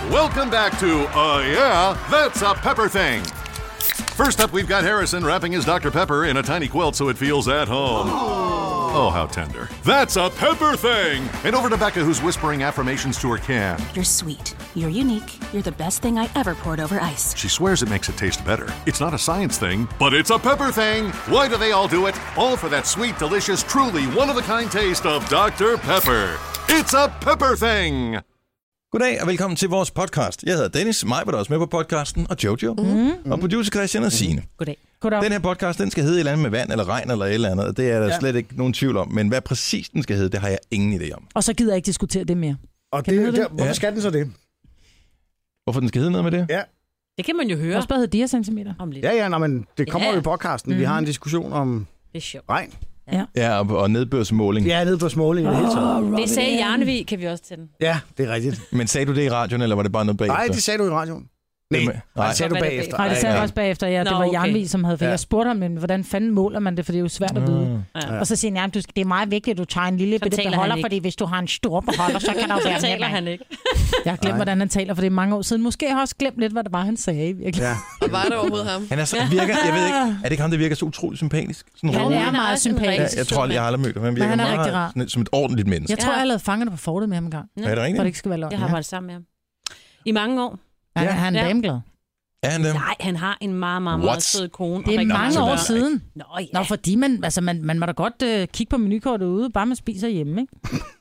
Welcome back to, yeah, that's a pepper thing. First up, we've got Harrison wrapping his Dr. Pepper in a tiny quilt so it feels at home. Oh, how tender. That's a pepper thing! And over to Becca, who's whispering affirmations to her can. You're sweet. You're unique. You're the best thing I ever poured over ice. She swears it makes it taste better. It's not a science thing, but it's a pepper thing! Why do they all do it? All for that sweet, delicious, truly one-of-a-kind taste of Dr. Pepper. It's a pepper thing! Goddag og velkommen til vores podcast. Jeg hedder Dennis, mig var der også med på podcasten, og Jojo, og producer Christian og Signe. Goddag. Den her podcast, den skal hedde et eller andet med vand eller regn eller et eller andet, og det er der slet ikke nogen tvivl om. Men hvad præcis den skal hedde, det har jeg ingen idé om. Og så gider jeg ikke diskutere det mere. Og hvorfor skal den så det? Hvorfor den skal hedde noget med det? Ja. Det kan man jo høre. Også bare hedde diacentimeter. Om lidt. Men det kommer jo i podcasten. Vi har en diskussion om Det er sjovt. regn. Ja, og nedbørsmåling. Ja, nede på småling i det hele taget. Det sagde Jarnevig, kan vi også til den. Ja, det er rigtigt. Men sagde du det i radioen, eller var det bare noget bagefter? Nej, det sagde du i radioen. Nej, det sagde du bagefter. Nej, det sagde jeg også bagefter. Ja, det var Jarnvig, som havde. For jeg spurgte ham, men hvordan fanden måler man det? For det er jo svært at vide. Ja. Og så siger han, det er meget vigtigt, at du tager en lille bitte beholder, fordi hvis du har en stor beholder, så kan der jo være Så taler mere. han ikke. Jeg har glemt, hvordan han taler, for det er mange år siden. Måske har jeg også glemt lidt, hvad det var, han sagde. Virkelig. Ja. Og var det overhovedet ham? Han er så, virker, jeg ved ikke, er det ikke ham, der virker så utroligt sympatisk? Sådan Han rolig. er meget sympatisk. Jeg tror aldrig, jeg har aldrig mødt ham. Han virker han er rigtig meget rar. sådan, som et ordentligt menneske. Jeg tror, jeg lavede fangerne på fortet med ham en gang. Er det rigtigt? For det ikke skal være løgn. Jeg har arbejdet sammen med ham. I mange år. Ja, han er dameglad. Er han det? Nej, han har en meget, meget, meget sød kone. Det er mange år siden. Nå, ja. Nå, fordi man må da godt kigge på menukortet ude, bare man spiser hjemme, ikke?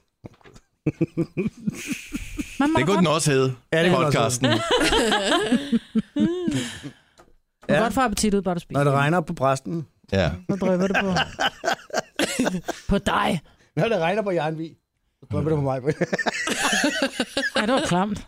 Det kunne den også hedde, podcasten. Ja. Godt for appetit ud, bare du spiser. Når det regner på præsten. Ja. Så drøber det på. På dig. Når det regner på Jarnvig, så drøber det på mig. Ja, det var klamt.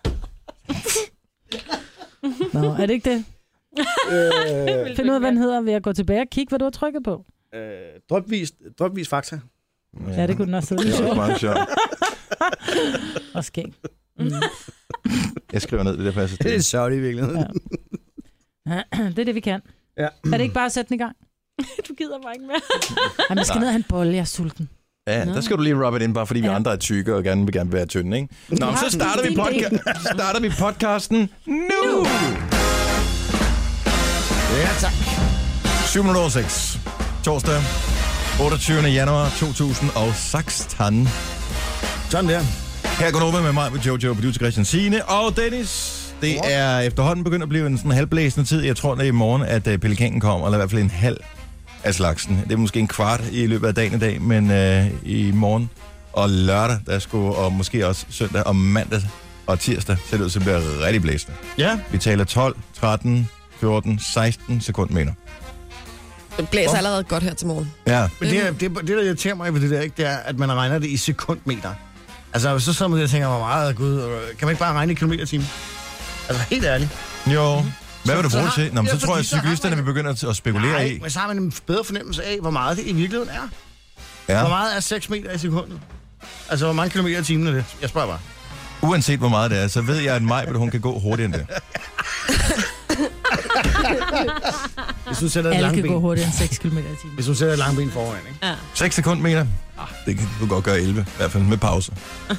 Nå, er det ikke det? Find ud af, hvad den hedder ved at gå tilbage og kigge, hvad du har trykket på. Drypvis fakta. Ja, det kunne den også hedde. Det er også meget sjovt. Og skæg. Jeg skriver ned, det der passer til. Det er sørgt i virkeligheden. Ja. Det er det, vi kan. Ja. Er det ikke bare at sætte den i gang? Du gider bare ikke mere. Jamen, jeg skal ned og have en bolle, jeg er sulten. Ja, der skal du lige rub it in, bare fordi vi andre er tykke og gerne vil være tynde, ikke? Nå, men så starter vi podcasten nu! Ja, tak. 7:06. Torsdag, 28. januar 2016. Sådan der. Her går over med mig, med Jojo, producer Christian, Signe og Dennis. Det er efterhånden begyndt at blive en sådan halvblæsende tid. Jeg tror, det er i morgen, at pelikanen kommer, eller i hvert fald en halv af slagsen. Det er måske en kvart i løbet af dagen i dag, men i morgen og lørdag, der skulle, og måske også søndag og mandag og tirsdag, ser det ud til at blive rigtig blæsende. Ja. Vi taler 12, 13, 14, 16 sekundmeter. Det blæser allerede godt her til morgen. Ja. Men det, der irriterer mig ved det der, ikke, det er, at man regner det i sekundmeter. Altså, så som jeg tænker, hvor meget, gud, kan man ikke bare regne i kilometer-time? Altså, helt ærligt. Jo. Hvad vil du bruge det til? Nå, men så tror jeg, at så har cyklisterne vil begynde at spekulere i. Men så har man en bedre fornemmelse af, hvor meget det i virkeligheden er. Ja. Hvor meget er 6 meter i sekundet? Altså, hvor mange kilometer i timen er det? Jeg spørger bare. Uanset hvor meget det er, så ved jeg, at hun kan gå hurtigere end det. Hvis du sætter et Alle kan langben. gå hurtigere end 6 km i timen. Hvis du sætter et langben foran, ikke? Ja. 6 sekundmeter? Det kan du godt gøre 11, i hvert fald med pause.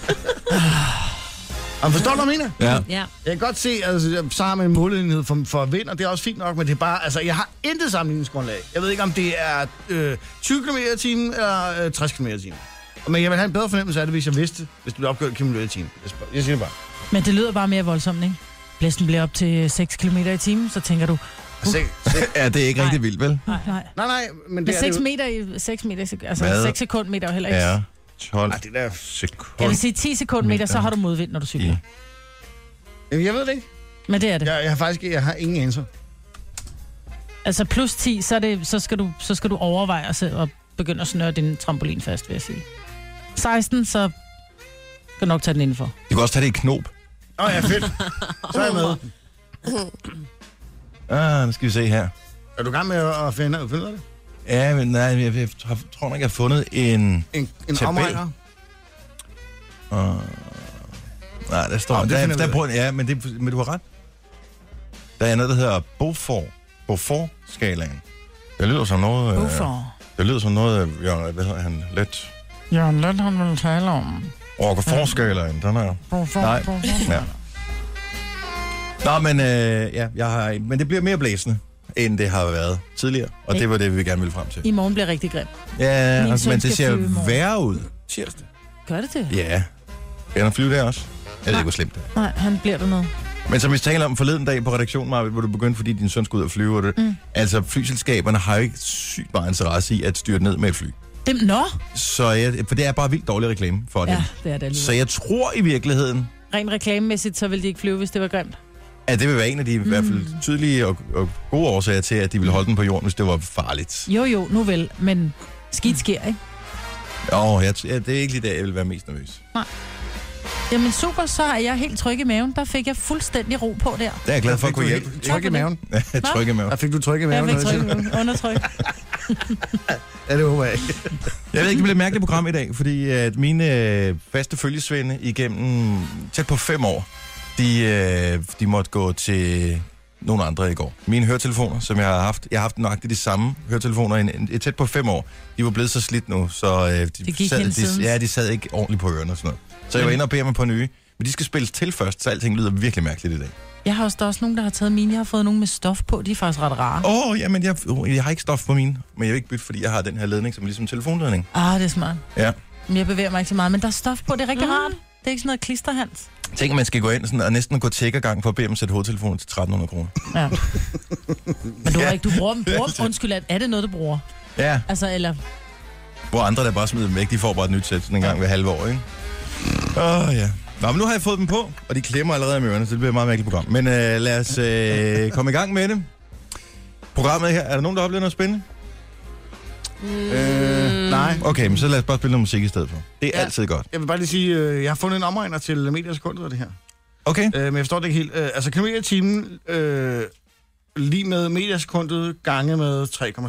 Og forstår du, hvad jeg mener? Ja. Ja. Jeg kan godt se, altså, så har man en målenhed for vind, og det er også fint nok, men det er bare, altså, jeg har intet sammenligningsgrundlag. Jeg ved ikke, om det er 20 km i timen eller 60 km i timen. Men jeg vil have en bedre fornemmelse af det, hvis jeg vidste, hvis det blev opgjort kilometer i timen. Jeg siger det bare. Men det lyder bare mere voldsomt, ikke? Blæsten bliver op til 6 km i timen, så tænker du... Ja, det er ikke rigtig vildt, vel? Nej. Nej, men Men det er 6 det meter, altså Hvad? 6 sekundmeter er jo heller ikke... Ja, 12 det der... sekunder. Jeg vil sige 10 sekundmeter, så har du modvind, når du cykler. Jamen, jeg ved det ikke. Men det er det. Jeg har ingen anelse. Altså plus 10, så skal du overveje at begynde at snøre din trampolin fast, vil jeg sige. 16, så skal du nok tage den indenfor. Du kan også tage det i knop. Ja, fedt. Så er jeg med. Nu skal vi se her. Er du i gang med at finde ud af det? Ja, men nej, jeg tror nok, jeg har fundet en En tabel. omregner? Nej, der står... Ja, men du har ret. Der er noget, der hedder Beaufort-skalaen. Det lyder som noget... Beaufort. Det lyder som noget... Hvad hedder han? Let... Jørgen Let, han vil tale om. Roquefort-skalaen, den her. Beaufort. Nej, ja. Nå, men, men det bliver mere blæsende, end det har været tidligere. Og det var det, vi gerne ville frem til. I morgen bliver rigtig grimt. Ja, Min søn men det skal ser flyve i morgen. værre ud tirsdag. Gør det det? Ja. Kan han flyve der også? Jeg ved ikke, hvor slemt det er. Nej, han bliver der noget. Men som vi taler om forleden dag på redaktionen, Marvitt, hvor du begyndte, fordi din søn skulle ud og flyve. Og det. Altså, flyselskaberne har jo ikke sygt meget interesse i at styre ned med et fly. Så for det er bare vildt dårlig reklame for dem. Ja, det er det alligevel. Så jeg tror i virkeligheden, Rent reklamemæssigt, så vil de ikke flyve, hvis det var grimt. at det vil være en af de i hvert fald tydelige og gode årsager til, at de vil holde den på jorden, hvis det var farligt. Jo, nu vel, men skidt sker, ikke? Det er ikke lige der, jeg vil være mest nervøs. Nej. Jamen super, så er jeg helt tryg i maven. Der fik jeg fuldstændig ro på der. Det er jeg glad for at kunne hjælpe. Tryk i maven. Tryk i maven. Der fik du tryk i maven. Jeg fik tryk i maven. Undertryk. Ja, det håber jeg ikke. Jeg ved ikke, det bliver et mærkeligt program i dag, fordi at mine faste følgesvende igennem tæt på 5 år, de måtte gå til nogle andre i går. Mine høretelefoner, som jeg har haft nøjagtigt de samme høretelefoner i tæt på 5 år, de var blevet så slidt nu, så de sad ikke ordentligt på ørerne og sådan noget. Så jeg var inde og bede mig på nye, men de skal spilles til først, så alting lyder virkelig mærkeligt i dag. Jeg har også nogen, der har taget mine. Jeg har fået nogle med stof på. De er faktisk ret rare. Jamen jeg har ikke stof på mine, men jeg vil ikke bytte, fordi jeg har den her ledning, som er ligesom en telefonledning. Det er smart. Ja. Men jeg bevæger mig ikke så meget, men der er stof på. Det er rigtig rart. Det er ikke sådan noget klisterhands. Tænk, man skal gå ind sådan, og næsten gå tjekkergang for at bede dem sætte hovedtelefonen til 1.300 kroner. Ja. Men du bruger dem. Undskyld, er det noget, du bruger? Ja. Altså, eller... Hvor andre, der bare smider dem væk, de får bare et nyt sæt sådan en gang hver halve år, ikke? Ja. Nå, men nu har jeg fået dem på, og de klemmer allerede med ørerne, så det bliver et meget mærkeligt program. Men lad os komme i gang med det. Programmet her, er der nogen, der oplever noget spændende? Nej. Okay, men så lad os bare spille noget musik i stedet for. Det er altid godt. Jeg vil bare lige sige, jeg har fundet en omregner til metersekundet af det her. Okay. Men jeg forstår det ikke helt. Altså kilometer i timen lige med metersekundet gange med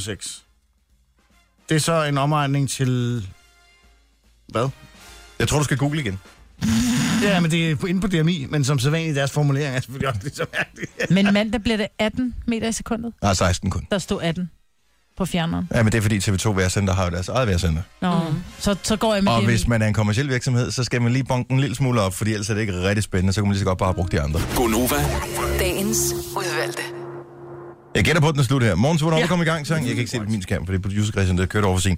3,6. Det er så en omregning til... Hvad? Jeg tror, du skal google igen. Ja, men det er inde på DMI, men som sædvanligt deres formulering er selvfølgelig også lidt så mærkeligt. Men mandag bliver det 18 meter i sekundet. Nej, 16 kun. Der stod 18 på fjerneren. Ja, men det er fordi TV2 Vejrcenter har jo deres eget vejrcenter. Så går jeg med og DMI. hvis man er en kommerciel virksomhed, så skal man lige bonke en lille smule op, fordi ellers er det ikke rigtig spændende, så kan man lige så godt bare bruge de andre. Gonova. Dagens udvalgte. Jeg gætter på, at den er slut her. Morgen, så hvornår kommer i gang, sang? Jeg kan ikke se det på min skærm, for det er producer-Christian, der kørte over for sin.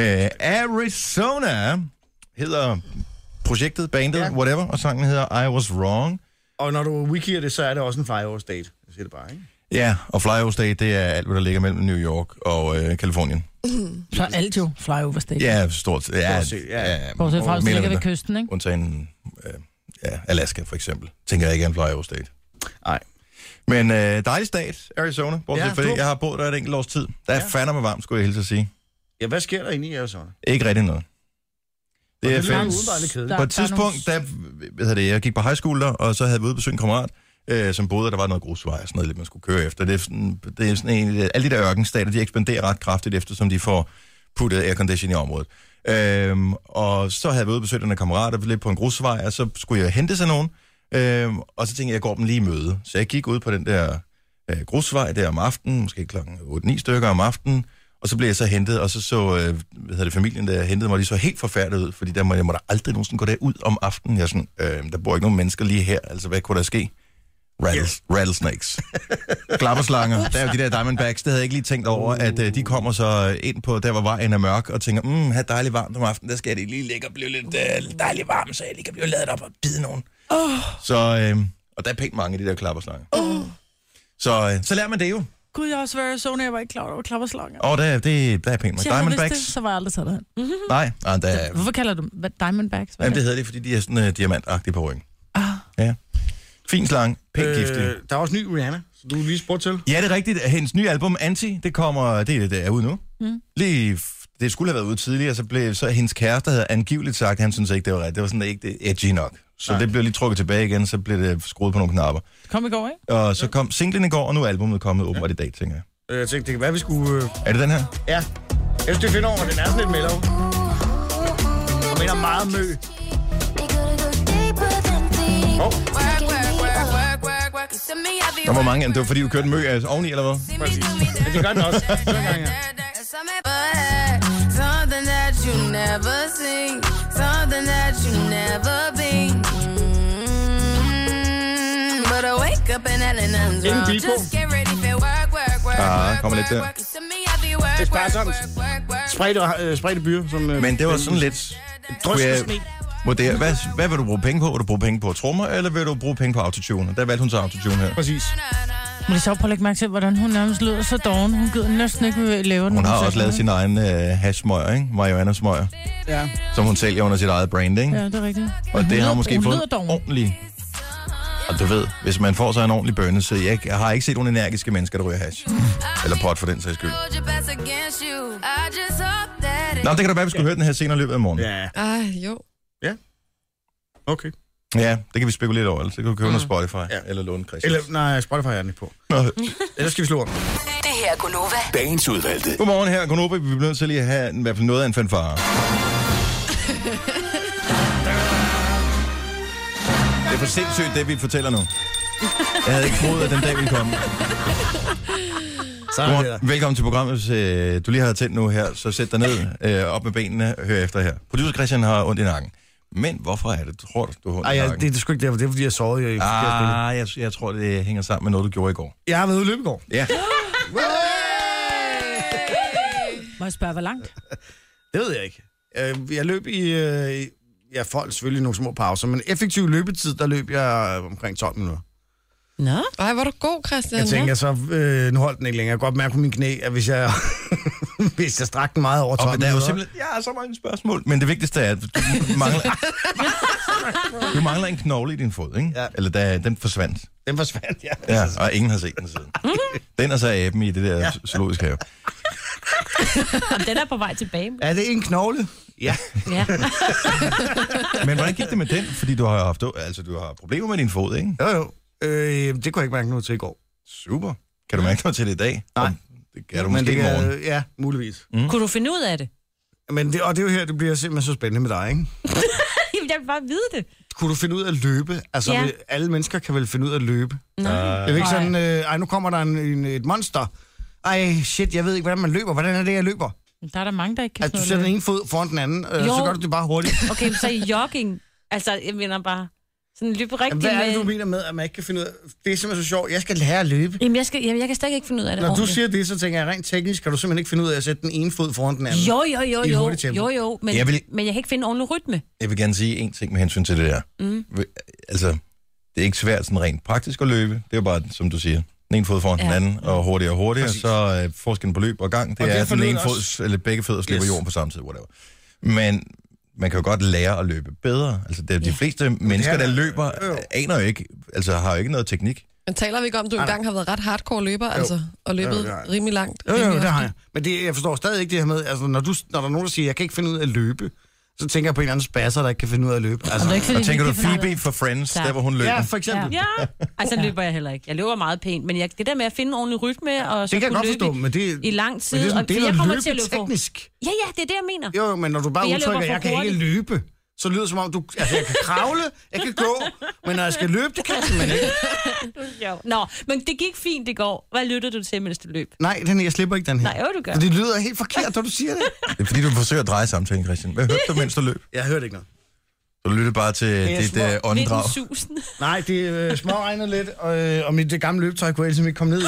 Arizona hedder projektet, bandet, whatever, og sangen hedder I Was Wrong. Og når du wikier det, så er det også en flyover state. Jeg siger det bare, ikke? Ja, og flyover state, det er alt, hvad der ligger mellem New York og Kalifornien. Så alt jo flyover state. Ja, stort set. Ja, bortset fra, hvis det ligger ved kysten, ikke? Undtagen Alaska, for eksempel. Tænker jeg ikke er en flyover state. Nej. Men dejlig stat, Arizona, bortset for det. Jeg har boet der et enkelt års tid. Der er fandme varmt, skulle jeg hilse at sige. Ja, hvad sker der inde i Arizona? Ikke rigtig noget. Det er fedt. På et tidspunkt, jeg gik på high school der, og så havde vi ude besøgt en kammerat, som boede, der var noget grusvej og sådan noget, man skulle køre efter. Det er sådan en, alle de der ørkenstater, de ekspanderer ret kraftigt, eftersom de får puttet aircondition i området. Og så havde vi ude besøgt en kammerat, der var lidt på en grusvej, og så skulle jeg hente sig nogen, og så tænkte jeg går dem lige i møde. Så jeg gik ud på den der grusvej der om aftenen, måske klokken 8-9 stykker om aftenen, og så blev jeg så hentet, og så familien, der hentede mig, de så helt forfærdet ud, fordi jeg må da aldrig nogensinde gå derud om aftenen. Jeg sådan, der bor ikke nogen mennesker lige her, altså hvad kunne der ske? Rattlesnakes. Klapperslanger. Der er jo de der Diamondbacks, det havde jeg ikke lige tænkt over, at de kommer så ind på der, hvor vejen er mørk, og tænker, her dejligt varmt om aftenen, der skal det lige ligge og blive lidt dejligt varmt, så jeg lige kan blive ladet op og bide nogen. Så, og der er pænt mange af de der klapperslanger. Så lærer man det jo. Gud, jeg har også været i Arizona, jeg var ikke klar over klapperslanger. Der er pænt med Diamondbacks. Så var jeg aldrig taget derhen. Nej, hvorfor kalder du Diamondbacks? Jamen, det hedder det, fordi de er sådan diamantagtige på ryggen. Ja. Fin slange, pænt giftig. Der er også ny Rihanna, så du lige spurgte til. Ja, det er rigtigt. Hendes nye album, Anti, det er ude nu. Det skulle have været ude tidligere, så hendes kæreste havde angiveligt sagt, at han synes ikke, det var rigtigt. Det var sådan ikke det edgy nok. Så det blev lige trukket tilbage igen, så blev det skruet på nogle knapper. Det kom i går, ikke? Og så kom singlen i går, og nu er albumet kommet åbenbart i dag, tænker jeg. Jeg tænkte, det kan være, vi skulle... Er det den her? Ja. Jeg synes, det er fedt over, den er sådan lidt mellow. Jeg mener meget mø. Der var mange, det var fordi, du kørte mø oveni, eller hvad? Præcis. Men det gør den også. Something that you never seen, something that you never been. But I wake wake up and Ellen's Ingen wrong. bil på. Just get ready for work. Kommer lidt der. You send me out the work, Det er sparsomt. Spredte byer. Som, Men det var sådan lidt... Kunne jeg vurdere, hvad vil du bruge penge på? Vil du bruge penge på trommer, eller vil du bruge penge på autotune? Der valgte hun så autotune her. Præcis. Men det er sjovt, prøv at lægge mærke til, hvordan hun nærmest lyder så doven. Hun gider næsten ikke lave den. Hun har også lavet sin egen hashmøger, ikke? Marihuana-smøger. Ja. Som hun sælger under sit eget brand, ikke? Ja, det er rigtigt. Og det har måske fået doven. ordentligt... Og du ved, hvis man får sig en ordentlig bønne, så jeg har ikke set nogle energiske mennesker, der ryger hash. Eller pot for den sags skyld. Nå, det kan da være, vi skulle høre den her senere i løbet af morgenen. Ja. Jo. Ja. Okay. Ja, det kan vi spekulere lidt over. Ellers kan du købe noget Spotify eller låne Christian. Eller, nej, Spotify er den ikke på. Nå. Ellers skal vi slå om. Det her er Gunova. Dagens udvalgte. Godmorgen her, Gunova. Vi bliver nødt til lige at have i hvert fald noget af en fanfare. Det er for sindssygt, det vi fortæller nu. Jeg havde ikke troet, at den dag ville komme. Velkommen til programmet. Hvis du lige har tændt nu her, så sæt dig ned, op med benene, hør efter her. Producer Christian har ondt i nakken. Men hvorfor er det, tror du har ondt i nakken? Det er sgu ikke derfor. Det er, fordi jeg sovede. Jeg tror, det hænger sammen med noget, du gjorde i går. Jeg har været ude løbe i går. Ja. Må jeg spørge, hvor langt? Det ved jeg ikke. Jeg løb i... Jeg får selvfølgelig nogle små pauser, men effektiv løbetid, der løb jeg omkring 12 minutter. Nå? Ej, var du god, Christian. Jeg tænker så, nu holdt den ikke længere. Jeg kan godt mærke på min knæ, at hvis jeg strakte den meget over 12 minutter... Der er jo simpelthen... Ja, så mange spørgsmål. Men det vigtigste er, at du mangler en knogle i din fod, ikke? Ja. Eller den forsvandt. Den forsvandt, ja. Ja, og ingen har set den siden. Den er så aben i det der zoologiske have. Den er på vej tilbage. Er det en knogle? Ja. Ja. Men hvordan gik det med den? Fordi du har har problemer med din fod, ikke? Jo. Det kunne jeg ikke mærke noget til i går. Super. Kan du mærke noget til det i dag? Nej. Det kan du måske i morgen. Ja, muligvis. Kunne du finde ud af det? Men det er jo her, det bliver simpelthen så spændende med dig, ikke? Jeg vil bare vide det. Kunne du finde ud af at løbe? Altså, Ja. alle mennesker kan vel finde ud af at løbe. Nej. Det er ikke sådan, nu kommer der et monster. Ej, shit, jeg ved ikke, hvordan man løber. Hvordan er det, jeg løber? Der er der mange, der ikke kan Altså, du sætter den ene fod foran den anden, så gør du det bare hurtigt. Okay, så i jogging. Altså, jeg mener bare... Sådan løbe rigtigt Hvad er det, med... du mener med, at man ikke kan finde ud af... Det er simpelthen så sjovt. Jeg skal lære at løbe. Jamen, jeg kan stadig ikke finde ud af det. Når du ordentligt. siger det, så tænker jeg, rent teknisk kan du simpelthen ikke finde ud af at sætte den ene fod foran den anden. I et hurtigt tempo. Jo, men jeg kan ikke finde ordentlig rytme. Jeg vil gerne sige en ting med hensyn til det der. Altså, det er ikke svært sådan rent praktisk at løbe. Det er jo bare, som du siger, den ene fod foran den anden, og hurtigere. Præcis. Så forskellen på løb og gang, det er, at den ene fod, eller begge fødder slipper jorden på samme tid, whatever. Men man kan jo godt lære at løbe bedre. Altså, de fleste mennesker, der løber, aner jo ikke, altså har jo ikke noget teknik. Men taler vi ikke om, at du engang har været ret hardcore løber, altså, og løbet rimelig langt? Jo, det har jeg. Men jeg forstår stadig ikke det her med, altså, når der er nogen, der siger, jeg kan ikke finde ud af at løbe, så tænker jeg på en anden spasser, der ikke kan finde ud af at løbe. Altså, og tænker du Phoebe fra Friends, der hvor hun løber? Ja, for eksempel. Ja, altså løber jeg heller ikke. Jeg løber meget pænt, men det der med at finde en ordentlig rytme, og så det kan jeg kunne godt forstå, men det i lang tid, men og det er jeg kommer til at løbe teknisk. Ja, det er det, jeg mener. Jo, men når du bare udtrykker, jeg kan ikke løbe, så lyder det som om, jeg kan kravle, jeg kan gå, men når jeg skal løbe, det kan jeg simpelthen ikke. Nå, men det gik fint i går. Hvad lyttede du til, mens du løb? Nej, jeg slipper ikke den her. Nej, du gør. For det lyder helt forkert, når du siger det. Det er fordi, du forsøger at dreje samtalen, Christian. Hvad hørte du, mens du løb? Jeg hørte ikke noget. Du lyttede bare til dit åndedrag. Nej, det småregner lidt, og mit gamle løbetøj kunne jeg ikke komme ned i.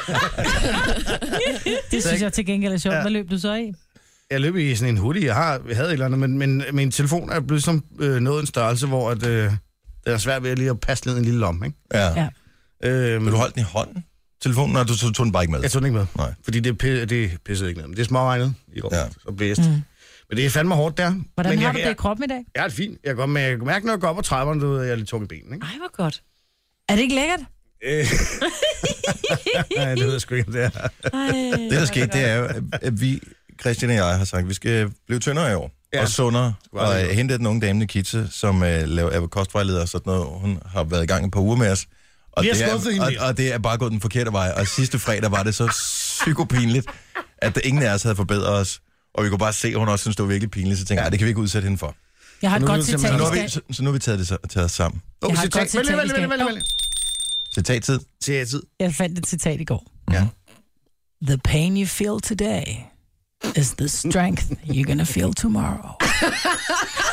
Det synes jeg til gengæld er sjovt. Hvad løb du så i? Jeg løb i sådan en hoodie. Jeg havde et eller andet, men min telefon er blevet som noget en størrelse, hvor det er svært ved lige at passe ned en lille lomme, ikke? Ja. Men du holdt den i hånden? Telefonen, og du tog den bare ikke med? Jeg tog den ikke med. Nej. Fordi det pissede ikke ned. Men det er småregnet i år, så blæst. Men det er fandme hårdt der. Hvordan har du det i kroppen i dag? Jeg er det fint. Jeg kan mærke, når jeg går op ad trapperne, jeg er lidt tung i benene, ikke? Ej, hvor godt. Er det ikke lækkert? Nej, det ved jeg sgu ikke, det er. Det, der skete, det er jo, at vi, Christian og jeg, har sagt, at vi skal blive tyndere i år. Og sundere. Og hente den unge dame Nikita, som laver kostvejleder og sådan noget. Hun har været i gang et par uger med os. Og det er bare gået den forkerte vej. Og sidste fredag var det så psykopinligt, at ingen af os havde forbedret os. Og vi kunne bare se, at hun også synes, det var virkelig pinligt. Så tænkte jeg, det kan vi ikke udsætte hende for. Jeg har et godt citat. Så nu har vi taget os sammen. Jeg har et godt citat. Citattid. Jeg fandt et citat i går. Ja. The pain you feel today is the strength you're gonna feel tomorrow.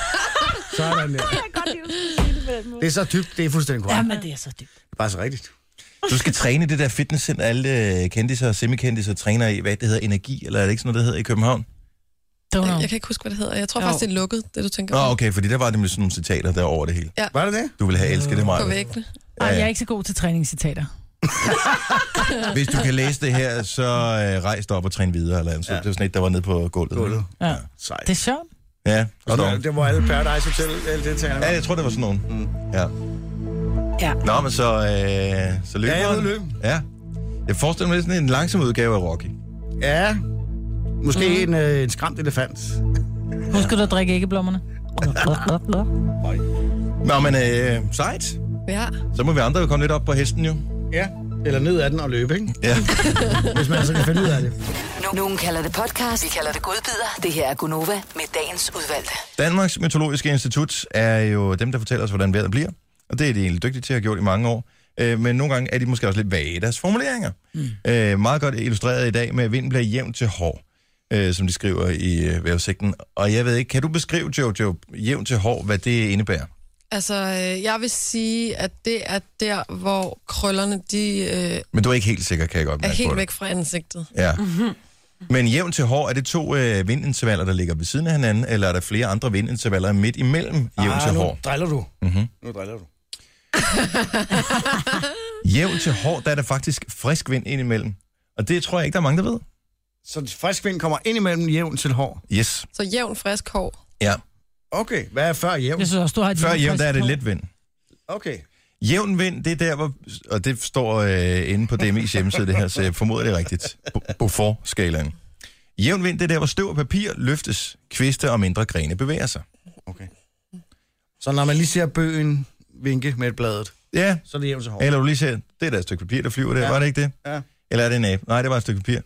Sådan der. Det er så dybt, det er fuldstændig korrekt. Jamen, det er så dybt. Det er bare så rigtigt. Du skal træne det der fitnesscenter, alle kendiser og semikendiser træner i, hvad det hedder, energi, eller er det ikke sådan noget, det hedder i København? Jeg kan ikke huske, hvad det hedder. Jeg tror faktisk, det er lukket, det du tænker på. Okay, fordi der var det med sådan nogle citater der over det hele. Ja. Var det det? Du ville have elsket det meget. På væggene. Ej, jeg er ikke så god til træningscitater. Hvis du kan læse det her, så rejs dig op og træn videre. Eller så. Det var sådan et, der var nede på gulvet. Ja. Det er sjovt. Ja. Og det var alle Paradise Hotel, alle deltagerne. Ja, jeg tror, det var sådan nogen. Ja. Nå, men så løber jeg ved løb. Ja. Jeg forestiller mig sådan en langsom udgave af Rocky. Ja. Måske en skræmt elefant. Husk du at drikke æggeblommerne? Nå, men sejt. Ja. Så må vi andre jo komme lidt op på hesten jo. Ja. Eller ned ad den og løbe, ikke? Ja. Hvis man altså kan finde ud af det. Nogen kalder det podcast, vi kalder det godbider. Det her er Gunova med dagens udvalgte. Danmarks Meteorologiske Institut er jo dem, der fortæller os, hvordan vejret bliver. Og det er de egentlig dygtige til at have gjort i mange år. Men nogle gange er de måske også lidt vage i deres formuleringer. Meget godt illustreret i dag med, at vinden bliver jævn til hård, som de skriver i vejrudsigten. Og jeg ved ikke, kan du beskrive, Jojo, jævn til hård, hvad det indebærer? Altså, jeg vil sige, at det er der, hvor krøllerne, de Men du er ikke helt sikker, kan jeg godt mærke er helt på det. væk fra ansigtet. Ja. Men jævn til hård, er det 2 vindintervaller, der ligger ved siden af hinanden, eller er der flere andre vindintervaller midt imellem jævn til hård? Nu driller du. Nu driller du. Jævn til hård, der er der faktisk frisk vind indimellem. Og det tror jeg ikke, der er mange, der ved. Så frisk vind kommer ind imellem jævn til hård? Yes. Så jævn, frisk hår. Ja. Okay, hvad er før jævn? Jeg synes også, du har et før jævn, der er det let vind. Okay. Jævn vind, det er der, hvor... Og det står inde på DMI's hjemmeside, det her, så jeg formoder det er rigtigt. Beaufort-skalaen. Jævn vind, det er der, hvor støv og papir løftes, kviste og mindre grene bevæger sig. Okay. Så når man lige ser bøgen vinke med et bladet, ja, så er det jævn til hård. Eller du lige ser, det er der et stykke papir, der flyver der, ja. Var det ikke det? Ja. Eller er det en abe? Nej, det var et stykke papir.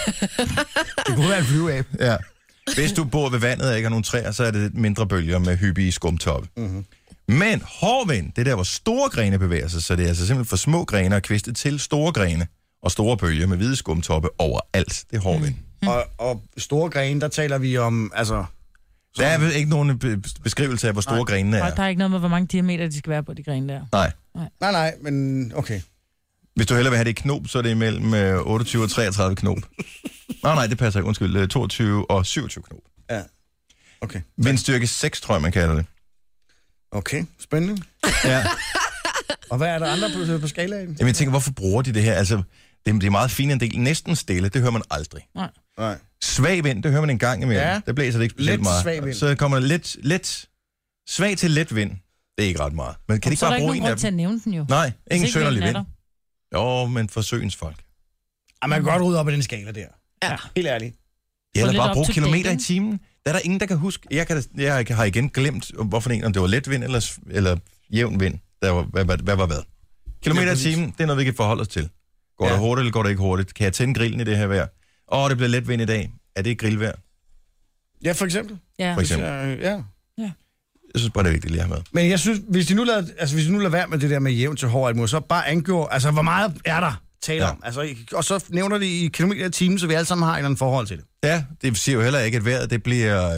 Det kunne være en flyveabe. Ja. Hvis du bor ved vandet og ikke har nogen træer, så er det mindre bølger med hyppige skumtoppe. Mm-hmm. Men hård vind, det er der, hvor store grene bevæger sig, så det er altså simpelthen for små grene og kviste til store grene og store bølger med hvide skumtoppe overalt. Det er hård vind. Og store grene, der taler vi om, altså... Der er vel ikke nogen beskrivelse af, hvor store grenene er. Der er ikke noget med, hvor mange diameter de skal være på de grene der. Nej, men okay. Hvis du hellere vil have det i knop, så er det imellem 28 og 33 knop. Nej, det passer ikke. Undskyld. 22 og 27 knop. Ja. Okay. Vindstyrke 6, tror jeg, man kalder det. Okay, spændende. Ja. Og hvad er der andre på skalaen? Jamen, jeg tænker, hvorfor bruger de det her? Altså, det er meget fint en del. Næsten stille, det hører man aldrig. Nej. Svag vind, det hører man en gang imellem. Ja. Der blæser det ikke specielt meget. Svag vind. Så kommer der lidt svag til let vind. Det er ikke ret meget. Men kan de ikke bare bruge en af dem? Så er der ikke nogen grund til at nævne den jo. Nej, ingen sønderlig vind. Jo, men for søens folk. Man kan godt rydde op i den skala der. Ja. Helt ærligt. Ja, eller bare bruge kilometer i timen. Der er der ingen, der kan huske. Jeg har igen glemt, hvorfor en, om det var let vind eller jævn vind. Hvad var hvad? Kilometer i timen, det er noget, vi kan forholde os til. Går det hurtigt, eller går det ikke hurtigt? Kan jeg tænde grillen i det her vejr? Det bliver let vind i dag. Er det grillvejr? Ja, for eksempel. Ja. For eksempel. Ja. Jeg synes bare, det er vigtigt lige at have med. Men jeg synes, hvis de nu lader være med det der med jævn til hård, så bare angå, altså hvor meget er der tale om? Altså, og så nævner det i kilometer i timen, så vi alle sammen har et eller andet forhold til det. Ja, det siger jo heller ikke, at vejret det bliver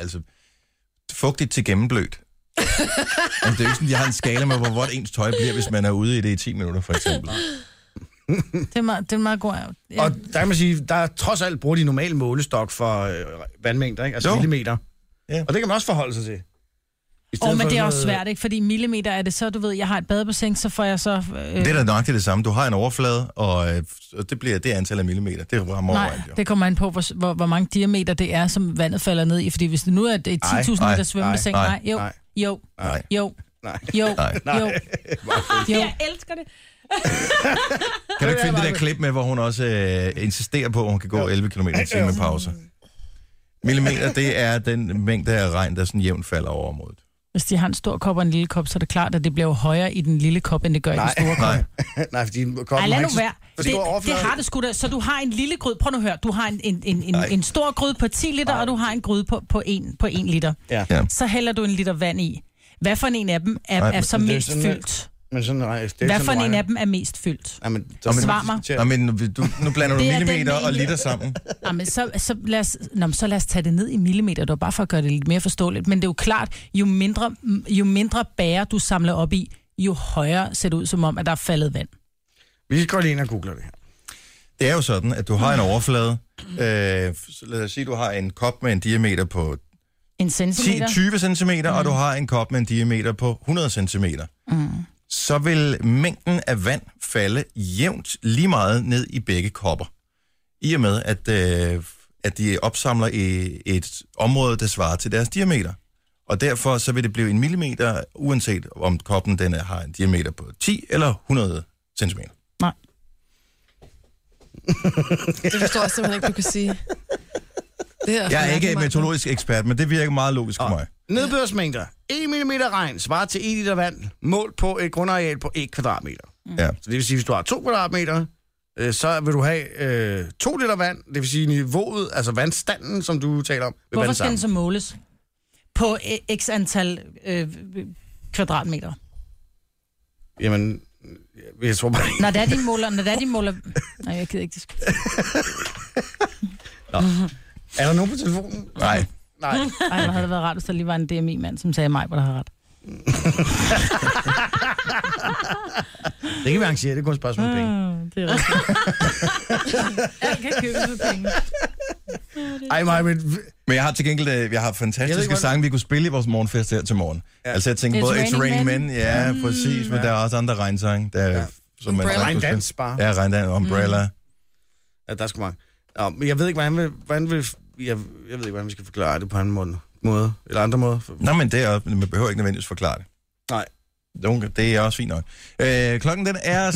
fugtigt til gennemblødt. Altså, det er jo ikke sådan, jeg har en skala med, hvor vådt ens tøj bliver, hvis man er ude i det i 10 minutter, for eksempel. Det er meget godt. Ja. Og der kan man sige, der trods alt bruger de normale målestok for vandmængder, ikke? Altså millimeter. Ja. Og det kan man også forholde sig til. Men det er også svært, ikke? Fordi millimeter er det så, du ved, jeg har et badebassin, så får jeg så... Det er da nøjagtigt det samme. Du har en overflade, og det bliver det antal af millimeter. Det er Nej, det kommer an på, hvor mange diameter det er, som vandet falder ned i. Fordi hvis det nu er et 10.000 meter svømmebassin, jo. Jeg elsker det. Kan du ikke finde det der klip med, hvor hun også insisterer på, at hun kan gå 11 km i timen med pause? Millimeter, det er den mængde af regn, der sådan jævnt falder over området. Hvis de har en stor kop og en lille kop, så er det klart, at det bliver højere i den lille kop, end det gør i den store kop. Nej, fordi koppen lad nu være. Det har det sgu da. Så du har en lille gryde. Prøv nu at høre. Du har en stor gryde på 10 liter, og du har en gryde på 1 liter. Ja. Så hælder du en liter vand i. Hvad for en af dem er så mest fyldt? Hvad for en af dem er mest fyldt? Svar mig. Nu blander du millimeter og liter sammen. Jamen, så lad os tage det ned i millimeter. Det var bare for at gøre det lidt mere forståeligt. Men det er jo klart, jo mindre bærer du samler op i, jo højere ser det ud som om, at der er faldet vand. Vi går lige ind og googler det her. Det er jo sådan, at du har en overflade. Lad os sige, du har en kop med en diameter på 10-20 centimeter, og du har en kop med en diameter på 100 centimeter. Så vil mængden af vand falde jævnt lige meget ned i begge kopper. I og med, at de opsamler i et område, der svarer til deres diameter. Og derfor så vil det blive en millimeter, uanset om koppen den har en diameter på 10 eller 100 centimeter. Nej. Det forstår jeg simpelthen ikke, du kan sige. Jeg er ikke en meteorologisk ekspert, men det virker meget logisk for mig. Nedbørsmængder. 1 mm regn svarer til 1 liter vand, målt på et grundareal på 1 kvadratmeter. Ja. Så det vil sige, hvis du har 2 kvadratmeter, så vil du have 2 liter vand, det vil sige niveauet, altså vandstanden, som du taler om. Hvorfor skal den så måles? På x antal kvadratmeter. Jamen, jeg tror bare... Når det er de måler... Nej, jeg gider ikke diskutere. Er der nogen på telefonen? Nej. Ej, hvor havde det været rart, hvis der lige var en DMI-mand, som sagde mig, hvor der har ret. Det kan vi arrangere, det er kun et spørgsmål om penge. Det er rigtigt. Jeg kan købe for penge. Men jeg har til gengæld jeg har fantastiske sange, vi kunne spille i vores morgenfest her til morgen. Ja. Altså jeg tænker både It's Raining Men, ja, præcis, men der er også andre regnsange. Regndans bare. Ja, regndans, Umbrella. Ja, der er sgu mange. Ja, men jeg ved ikke, hvordan vi skal forklare det på en måde, eller andre måder. Nå, men det er, man behøver ikke nødvendigvis forklare det. Nej. Det er også fint nok. Klokken den er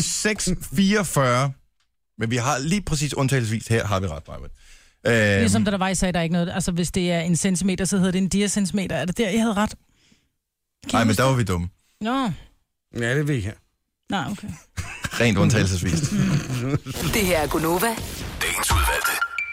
6:44, men vi har lige præcis undtagelsesvis her, har vi ret, Maja. Ligesom da der var, I sagde, der er ikke noget. Altså, hvis det er en centimeter, så hedder det en diacentimeter. Er det der, I havde ret? Nej, men der var vi dumme. Nå. Ja, det ved jeg. Nej, okay. Rent undtagelsesvis. Det her er Gunova. Dagens udvalgte.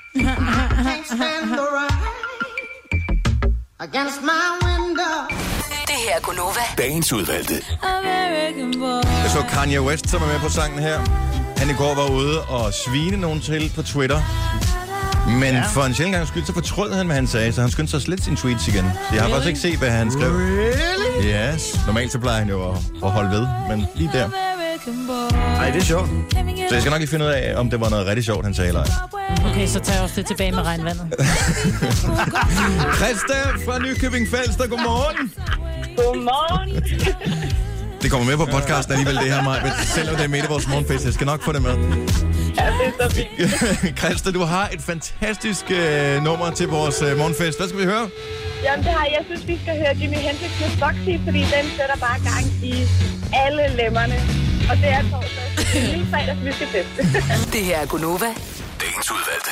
Det her er Gunova. Dagens udvalgte. Jeg så Kanye West, som er med på sangen her. Han i går var ude og svine nogen til på Twitter. Men for en sjældent gang skyld, så fortrød han, hvad han sagde, så han skyndte sig slet sine tweets igen. Så jeg har faktisk ikke set, hvad han skrev. Really? Yes. Normalt så plejer han jo at holde ved, men lige der. Ej, det er sjovt. Så jeg skal nok lige finde ud af, om det var noget rigtig sjovt, han sagde eller ej. Okay, så tager jeg også det tilbage med regnvandet. Christa fra Nykøbing Falster, godmorgen. Godmorgen. Det kommer med på podcasten alligevel, det her, Maja. Selvom det er med i vores morgenfest, jeg skal nok få det med. Ja, det er så fint. Christa, du har et fantastisk nummer til vores morgenfest. Hvad skal vi høre? Jamen, det har jeg. synes, vi skal høre Jimi Hendrix med Foxy, fordi den sætter bare gang i alle lemmerne. Og det er torsdag. Det er en lille fredag, som vi skal teste. Det her er Gunova. Dagens udvalgte.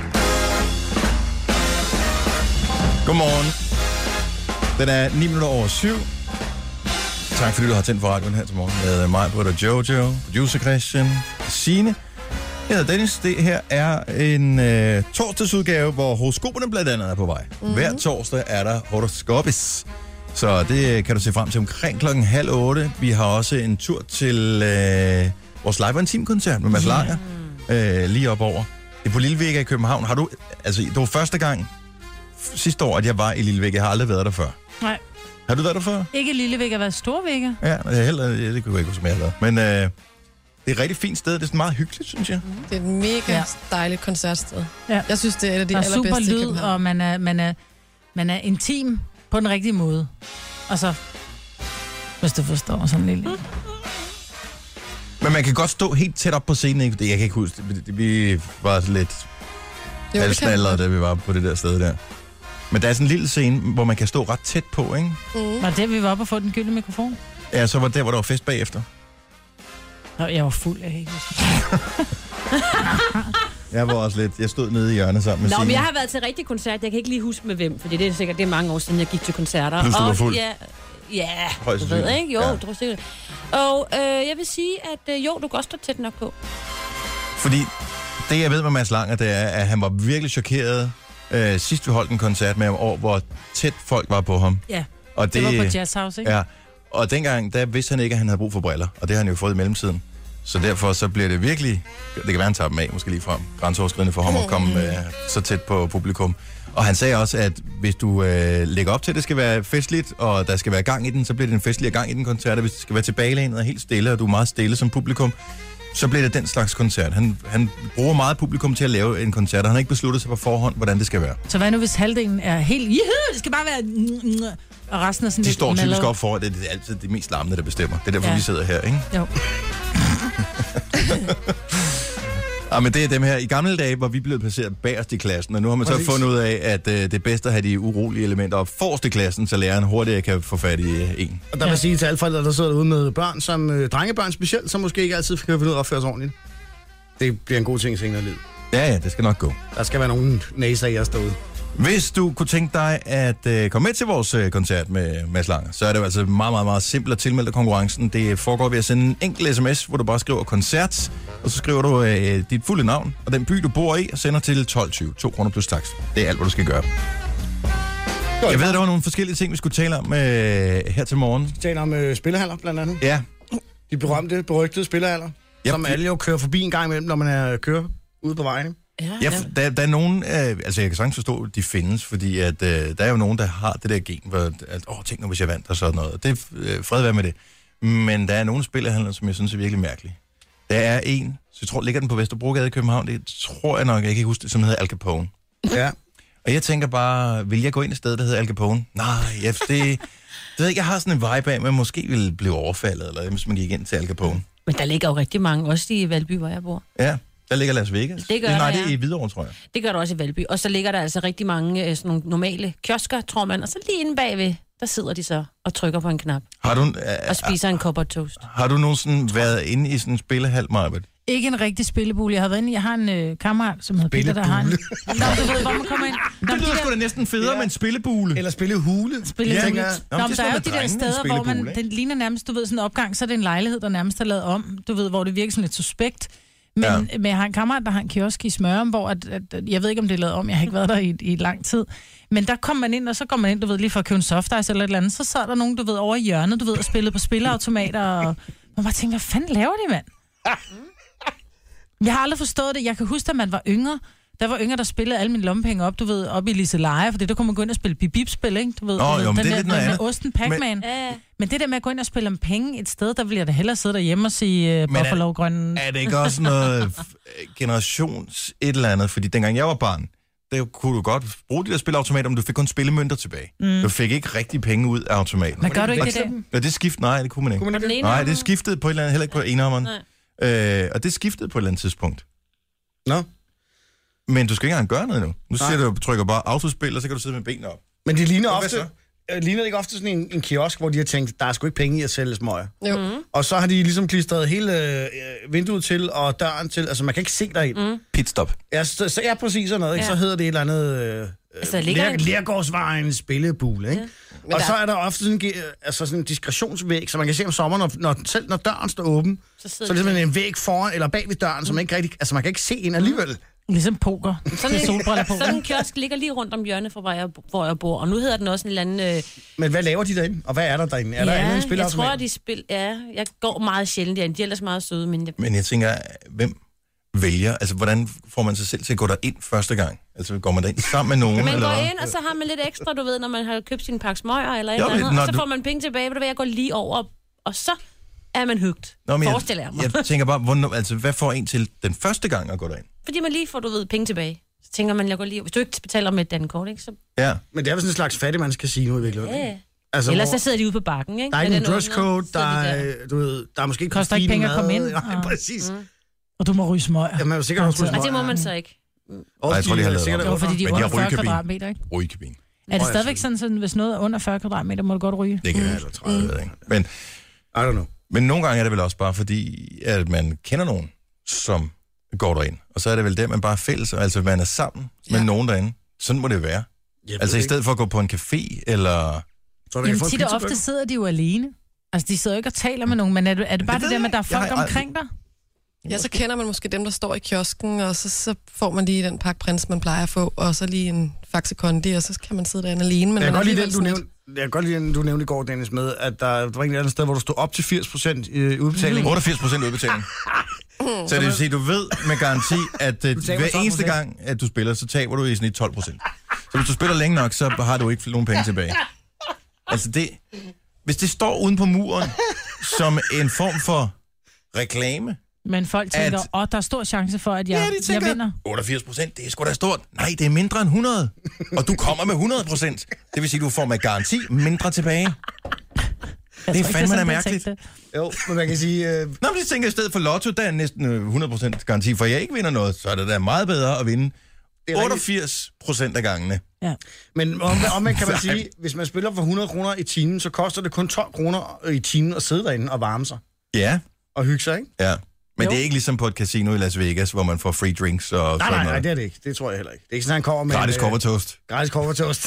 Godmorgen. Den er 7:09. Tak fordi du har tændt for radioen her til morgen med mig, Britt og Jojo, producer Christian, Signe. Jeg hedder Dennis. Det her er en torsdagsudgave, hvor horoskoperne blandt andet er på vej. Hver torsdag er der horoskopis. Så det kan du se frem til omkring 7:30. Vi har også en tur til vores live intimkoncert med Mads Langer. Lige op over. Det er på Lillevægga i København. Det var første gang sidste år, at jeg var i Lillevægga. Jeg har aldrig været der før. Nej. Har du været der før? Ikke Lillevægga, har været Storvægga. Ja, det kunne jeg ikke huske, som jeg har været. Men det er et rigtig fint sted. Det er sådan meget hyggeligt, synes jeg. Det er et mega dejligt koncertsted. Ja. Jeg synes, det er et af de allerbedste i København. Super lyd, og man er intim på den rigtige måde. Og så, hvis du forstår sådan lidt. Men man kan godt stå helt tæt op på scenen, ikke? Jeg kan ikke huske det. Vi var lidt halvsnallede, da vi var på det der sted der. Men der er sådan en lille scene, hvor man kan stå ret tæt på, ikke? Var det, vi var oppe og få den gyldne mikrofon? Ja, så var det der, hvor der var fest bagefter. Nå, jeg var fuld, jeg kan ikke huske. Jeg var også lidt. Jeg stod nede i hjørnet sammen med Signe. Men jeg har været til rigtig koncert. Jeg kan ikke lige huske med hvem, fordi det er sikkert mange år siden, jeg gik til koncerter. Plus du var fuld. Ja, højst du ved, ikke? Jo, det var sikkert. Og jeg vil sige, at du kan godt stå tæt nok på. Fordi det, jeg ved med Mads Langer, det er, at han var virkelig chokeret sidst vi holdt en koncert med ham over, hvor tæt folk var på ham. Ja, og det var på Jazz House, ikke? Ja, og dengang, der vidste han ikke, at han havde brug for briller, og det har han jo fået i mellemtiden. Så derfor så bliver det virkelig, det kan være, han tager dem af, måske lige frem, grænseoverskridende for ham at komme så tæt på publikum. Og han sagde også, at hvis du lægger op til, at det skal være festligt, og der skal være gang i den, så bliver det en festlig gang i den koncert. Hvis det skal være tilbagelænet og helt stille, og du er meget stille som publikum, så bliver det den slags koncert. Han bruger meget publikum til at lave en koncert, og han har ikke besluttet sig på forhånd, hvordan det skal være. Så hvad nu, hvis halvdelen er helt... Det skal bare være... Og resten er sådan de lidt... står typisk op for, at det er altid det mest larmende, der bestemmer. Det er derfor, vi sidder her, ikke? Jo. Ja, men det er dem her. I gamle dage var vi blevet placeret bagerst i klassen, og nu har man så fundet ud af, at det er bedst at have de urolige elementer op forrest i klassen, så læreren hurtigere kan få fat i en. Og der vil sige til alle forældre, der sidder derude med børn, som drengebørn specielt, som måske ikke altid kan finde ud af at opføre sig ordentligt. Det bliver en god ting senere i livet. Ja, det skal nok gå. Der skal være nogle næser i os derude. Hvis du kunne tænke dig at komme med til vores koncert med Mads Langer, så er det jo altså meget, meget, meget simpelt at tilmelde konkurrencen. Det foregår ved at sende en enkelt sms, hvor du bare skriver koncert, og så skriver du dit fulde navn og den by, du bor i, og sender til 12.20. 2 kroner plus tax. Det er alt, hvad du skal gøre. Jeg ved, der var nogle forskellige ting, vi skulle tale om her til morgen. Vi taler om spillehaller, blandt andet. Ja. De berygtede spillehaller, som alle jo kører forbi en gang imellem, når man kører ude på vejen. Ja, der er nogen, altså jeg kan sagtens forstå, at de findes, fordi at, der er jo nogen, der har det der gen, hvor tænk nu, hvis jeg vandt og sådan noget. Det er fred være med det. Men der er nogle spillehandler, som jeg synes er virkelig mærkelige. Der er en, så jeg tror, ligger den på Vesterbrogade i København, det tror jeg nok, jeg kan ikke huske det, som hedder Al Capone. Ja. Og jeg tænker bare, vil jeg gå ind et sted, der hedder Al Capone? Nej, jeg har sådan en vibe af, men måske ville blive overfaldet, eller hvis man gik ind til Al Capone. Men der ligger jo rigtig mange, også i Valby, hvor jeg bor. Ja. Der ligger Las Vegas. Det gør det er i Hvidovre, tror jeg. Det gør der også i Valby. Og så ligger der altså rigtig mange sådan nogle normale kiosker, tror man. Og så lige inde bagved, der sidder de så og trykker på en knap. Har du, og spiser en kop toast. Har du nogensinde været inde i sådan en spillehal, Marbet? Ikke en rigtig spillebule. Jeg har været inde. Jeg har en kammerat, som hedder Peter, der har en... Nå, du ved, hvor man kommer ind. Det lyder sgu da næsten federe med en spillebule. Eller spillehule. Nå, der er jo de der steder, hvor man... Den ligner nærmest, du ved, sådan en opgang, så er det en lejlighed, der nærmest er lavet om. Du ved, hvor det virker sådan lidt suspekt. Men jeg har en kammerat, der har en kiosk i Smørum, hvor jeg ved ikke, om det er lavet om. Jeg har ikke været der i lang tid. Men der kommer man ind, og så går man ind, du ved, lige for at købe en softice eller et eller andet. Så sad der nogen, du ved, over i hjørnet, du ved, og spillede på spilleautomater. Og man bare tænker, hvad fanden laver de, mand? Jeg har aldrig forstået det. Jeg kan huske, at man var yngre. Der var yngre, der spillede alle mine lommepenge op, du ved, op i Liseleje, for der kunne man gå ind og spille bip-bip-spil, ikke? Du ved, den der osten Pac-Man. Men det der med at gå ind og spille om penge et sted, der vil jeg da hellere sidde derhjemme og sige Buffalo Grøn. Er det ikke også noget generations et eller andet? Fordi dengang jeg var barn, der kunne du godt bruge de der spilleautomater, men du fik kun spillemønter tilbage. Du fik ikke rigtig penge ud af automaten. Men gør du ikke det? Ja, det skiftede. Nej, det kunne man ikke. Nej, det skiftede på et eller andet, heller ikke på enarmeren. Og det skiftede på et eller andet tidspunkt. Nå. Men du skal ikke engang gøre noget nu. Nu siger du, trykker bare autospil, og så kan du sidde med benene op. Men det ligner ofte... Ligner det ikke ofte sådan en kiosk, hvor de har tænkt, der er sgu ikke penge i at sælge smøger? Jo. Og så har de ligesom klistret hele vinduet til og døren til, altså man kan ikke se derind. Pitstop. Ja, så er præcis sådan noget, ikke? Så hedder det et eller andet Lergårdsvejen spillebule, ikke? Ja. Og så er der ofte sådan en diskretionsvæg, så man kan se om sommeren, når døren står åben, så er det simpelthen en væg foran eller bag ved døren, som man ikke rigtig, altså man kan ikke se ind alligevel. Ligesom poker. Sådan en kiosk ligger lige rundt om hjørnet fra, hvor jeg bor. Og nu hedder den også en eller anden... Men hvad laver de derinde? Og hvad er der derinde? Er der andet end spilleautomater? Jeg tror, jeg går meget sjældent derinde. De er ellers meget søde, Men jeg tænker, hvem vælger? Altså, hvordan får man sig selv til at gå derind første gang? Altså, går man derind sammen med nogen? Man går ind, og så har man lidt ekstra, du ved, når man har købt sin pakke smøger eller et eller andet. Og så får man penge tilbage, hvor jeg går lige over, og så er man hygt. Forestiller jeg mig. Jeg tænker bare, hvad får en til den første gang at gå derind? Fordi man lige får, du ved, penge tilbage. Så tænker man, jeg går lige... Hvis du ikke betaler med et dankort, ikke? Så... Ja. Men det er vel sådan en slags fattigmandscasino i virkeligheden. Ja. Altså, ellers så sidder de ude på bakken, ikke? Der er ikke en dresscode, der er måske ikke koster ikke penge at komme ind. Nej, præcis. Og du må ryge smøger. Ja, man er sikkert også ryge smøger. Og det må man så ikke. Nej, jeg tror, de har lavet det. Jo, fordi de er under 40 kvadratmeter, ikke? Rygekabine. Er det stadigvæk sådan, hvis noget er under 40 kvadratmeter, må du godt ryge? Det kan være, eller 30, ikke? Men, I don't know. Men nogle gange er det vel også bare fordi, at man kender nogen, som går derind. Og så er det vel det, man bare er fælles, altså man er sammen med nogen derinde. Sådan må det være. Altså i stedet for at gå på en café, eller... Jamen tit og ofte sidder de jo alene. Altså de sidder jo ikke og taler med nogen, men er det bare det der med, at der er folk omkring dig? Ja, så kender man måske dem, der står i kiosken, og så får man lige den pakke prins, man plejer at få, og så lige en Faxe Kondi, og så kan man sidde derinde alene. Men jeg kan godt lide den, du nævnte i går, Dennis, med, at der var et andet sted, hvor du stod op til 80% udbetaling. 88% udbetaling. Så det vil sige, du ved med garanti, at hver eneste gang, at du spiller, så taber du i sådan 12%. Så hvis du spiller længe nok, så har du ikke nogen penge tilbage. Altså det... Hvis det står uden på muren som en form for reklame, Men folk tænker, der er stor chance for, at jeg vinder. 88%, det er sgu da stort. Nej, det er mindre end 100. Og du kommer med 100%. Det vil sige, du får med garanti mindre tilbage. Det er fandme da mærkeligt. Jo, men man kan sige... Nå, men jeg tænker, i stedet for lotto, der er næsten 100% garanti for, at jeg ikke vinder noget. Så er det da meget bedre at vinde 88% af gangene. Ja. Men omvendt kan man sige, hvis man spiller for 100 kroner i timen, så koster det kun 12 kroner i timen at sidde derinde og varme sig. Ja. Og hygge sig, ikke? Ja. Men det er ikke ligesom på et casino i Las Vegas, hvor man får free drinks og sådan noget. Nej, det er det ikke. Det tror jeg heller ikke. Det er ikke sådan, han kommer med... Gratis covertoast. Gratis covertoast.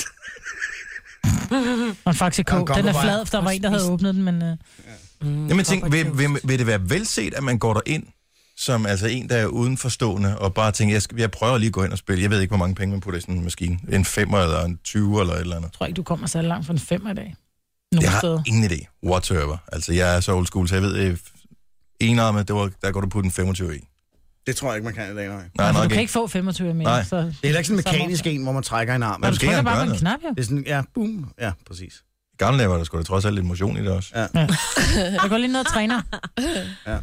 Og faktisk den er flad, der var en, der havde åbnet den, men... Jamen tænk, vil det være velset, at man går derind som altså en, der er udenforstående, og bare tænker, jeg prøver lige at gå ind og spille. Jeg ved ikke, hvor mange penge man putter i sådan en maskine. En 5'er eller en 20'er eller et eller andet. Jeg tror ikke, du kommer så langt for en 5'er i dag. Jeg har ingen idé. Whatsoever. Altså, jeg er så old school, så jeg ved, enarme, der går du på den 25 i. Det tror jeg ikke, man kan i dag, nej. Du kan ikke få 25 mere. Nej. Så, det er heller ikke sådan en mekanisk en, hvor man trækker en arm. Men du trykker bare på en knap, jo. Det er sådan, ja, boom. Ja, præcis. I gamle dage var der sgu da trods alt lidt motion i det også. Ja. Jeg går lige ned og træner. Ja.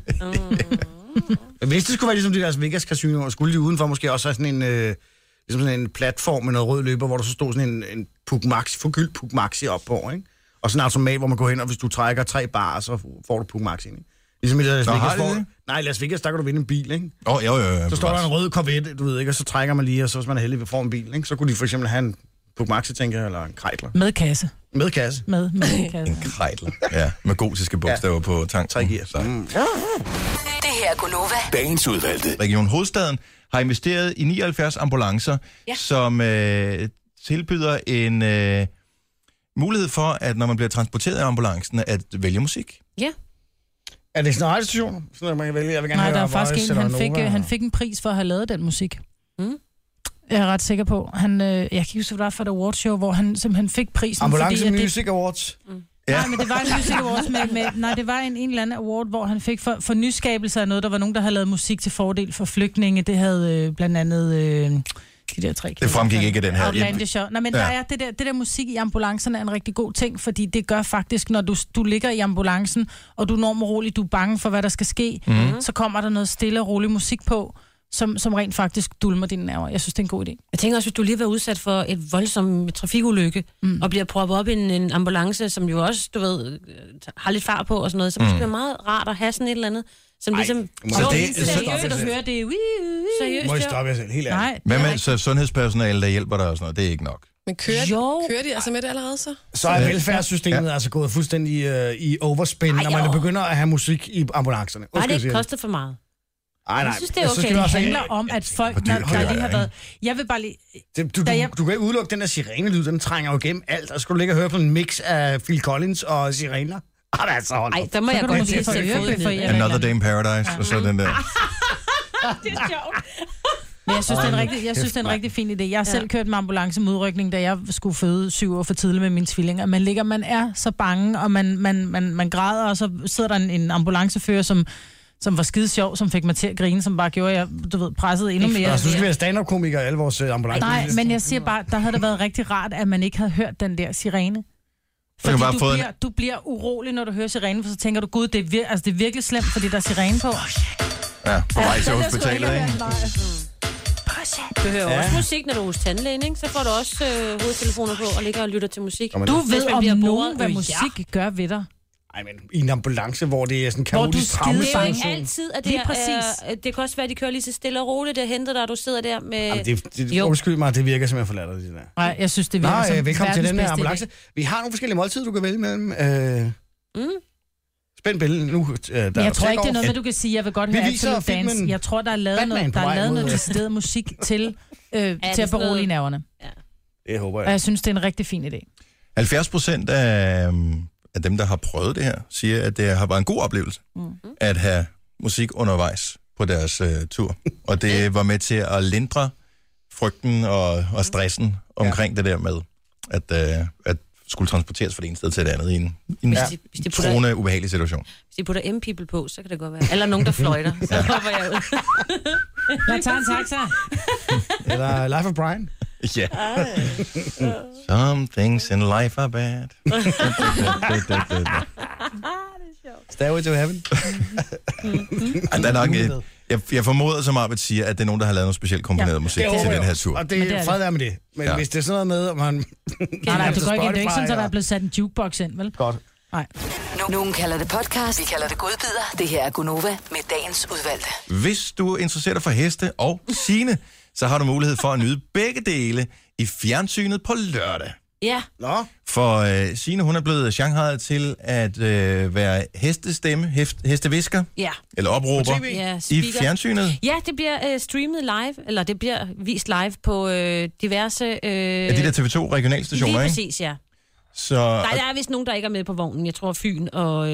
Hvis det skulle være ligesom de der Vegas Casino, skulle de udenfor måske også have sådan en, ligesom sådan en platform med noget rød løber, hvor der så stod sådan en Puk Maxi, forgyldt Puk Maxi op på, ikke? Og sådan en automat, hvor man går hen, og hvis du trækker 3 barer, så får du Puk Maxi, ikke? Ligesom i Las Vegas. Nej, Las Vegas, der kan du vinde en bil, ikke? Jo. Så står der en rød Corvette, du ved ikke, og så trækker man lige, og så hvis man er heldig ved at få en bil, ikke? Så kunne de for eksempel have en Puk Maxi, tænker jeg, eller en Kreidler. Med kasse. Med kasse. Med kasse. En Kreidler. Ja, med gotiske bogstaver på tanken. 3 gear. Det her er Gunova. Dagens udvalgte. Region Hovedstaden har investeret i 79 ambulancer, som tilbyder en mulighed for, at når man bliver transporteret af ambulancen, at vælge musik. Ja. Er det sådan en radiostation? Sådan at man kan vælge? Jeg vil gerne der er faktisk en, han fik en pris for at have lavet den musik. Jeg er ret sikker på. Jeg kan ikke huske, hvad det var for et awardshow, hvor han simpelthen fik prisen. Ambulance Music Awards? Ja. Nej, men det var en Music Awards det var en eller anden award, hvor han fik for nyskabelse af noget. Der var nogen, der havde lavet musik til fordel for flygtninge. Det havde blandt andet de der 3. Det fremgik ikke af den her. Nej, men der er det der musik i ambulancerne er en rigtig god ting, fordi det gør faktisk, når du ligger i ambulancen, og du er enormt rolig, du er bange for, hvad der skal ske, så kommer der noget stille og rolig musik på, som rent faktisk dulmer dine nerver. Jeg synes, det er en god idé. Jeg tænker også, hvis du lige har været udsat for et voldsomt trafikulykke, og bliver proppet op i en ambulance, som jo også, du ved, har lidt fart på og sådan noget, så det skal være meget rart at have sådan et eller andet, som ligesom... Seriøst at høre det. Seriøst, må I stoppe jer selv, helt ærligt. Hvad med så sundhedspersonale, der hjælper dig og sådan noget? Det er ikke nok. Men kører de altså med det allerede så? Så er velfærdssystemet altså gået fuldstændig i overspænd, når man begynder at have musik i ambulancerne. Nej, det ikke kostet for meget. Nej. Jeg synes, det er okay. Det handler om, at folk, der lige har været... Jeg vil bare lige... Du kan ikke udelukke den der sirenelyd, den trænger jo igennem alt. Og så skal du ligge og høre på en mix af Phil Collins og sirener. Altså, ej, der må jeg godt lige for Another Day in Paradise, og så den der. Det er sjovt. Men jeg synes, det er en rigtig fin idé. Jeg har selv kørt med ambulance med udrykning, da jeg skulle føde 7 år for tidligt med mine tvillinger. Man er så bange, og man græder, og så sidder der en ambulancefører, som var skide sjov, som fik mig til at grine, som bare gjorde, at jeg pressede endnu mere. Så skal vi have stand-up-komikere i alle vores ambulancer. Nej, men jeg siger bare, der havde det været rigtig rart, at man ikke havde hørt den der sirene. Fordi du bliver urolig, når du hører sirenen, for så tænker du, gud, det er virkelig slemt, fordi der er sirene på. Ja, på vej til hospitalet, ikke? Du hører også musik, når du er hos tandlægen, ikke? Så får du også hovedtelefoner på og ligger og lytter til musik. Du ved om nogen, hvad musik gør ved dig. Ej, men i en ambulance, hvor det er sådan kaotisk traume. Det er jo ikke altid, at det er præcis. Det kan også være, at de kører lige så stille og roligt, det henter dig, og du sidder der med... Undskyld mig, det virker simpelthen for latterligt, det der. Nej, jeg synes, det virker som velkommen til den her ambulance. Vi har nogle forskellige måltider, du kan vælge mellem. Spænd billede nu. Jeg tror ikke, det er noget, hvad du kan sige. Jeg vil godt høre Absolute Dance. Jeg tror, der er lavet noget decideret musik til at berolige nerverne. Det håber jeg. Og jeg synes, det er en rigtig fin idé. 70% af dem, der har prøvet det her, siger, at det har været en god oplevelse at have musik undervejs på deres tur. Og det var med til at lindre frygten og stressen omkring det der med, at skulle transporteres fra det ene sted til det andet i en troende ubehagelig situation. Hvis de putter M-people på, så kan det godt være. Eller nogen, der fløjter. Så hopper jeg ud. Jeg tager en taxa. Eller Life of Brian. Ja. Some things in life are bad. Stairway to Heaven. Der er nok jeg formoder, som Arbet siger, at det er nogen, der har lavet noget specielt komponeret musik til den her tur. Og det er fred med det. Men hvis det er sådan noget med, om man... Nej, du går ikke ind. Det er ikke sådan, at der er blevet sat en jukebox ind, vel? Godt. Nej. Nogen kalder det podcast, vi kalder det godbider. Det her er Gunova med dagens udvalgte. Hvis du interesserer dig for heste og Signe, så har du mulighed for at nyde begge dele i fjernsynet på lørdag. Ja. Nå. For Signe, hun er blevet shanghaiet til at være hestestemme, hestevisker, eller opråber i fjernsynet. Ja, det bliver streamet live, eller det bliver vist live på diverse... de der TV2 regionalstationer, lige ikke? Præcis, ja. Så, der er vist nogen, der ikke er med på vognen. Jeg tror, Fyn og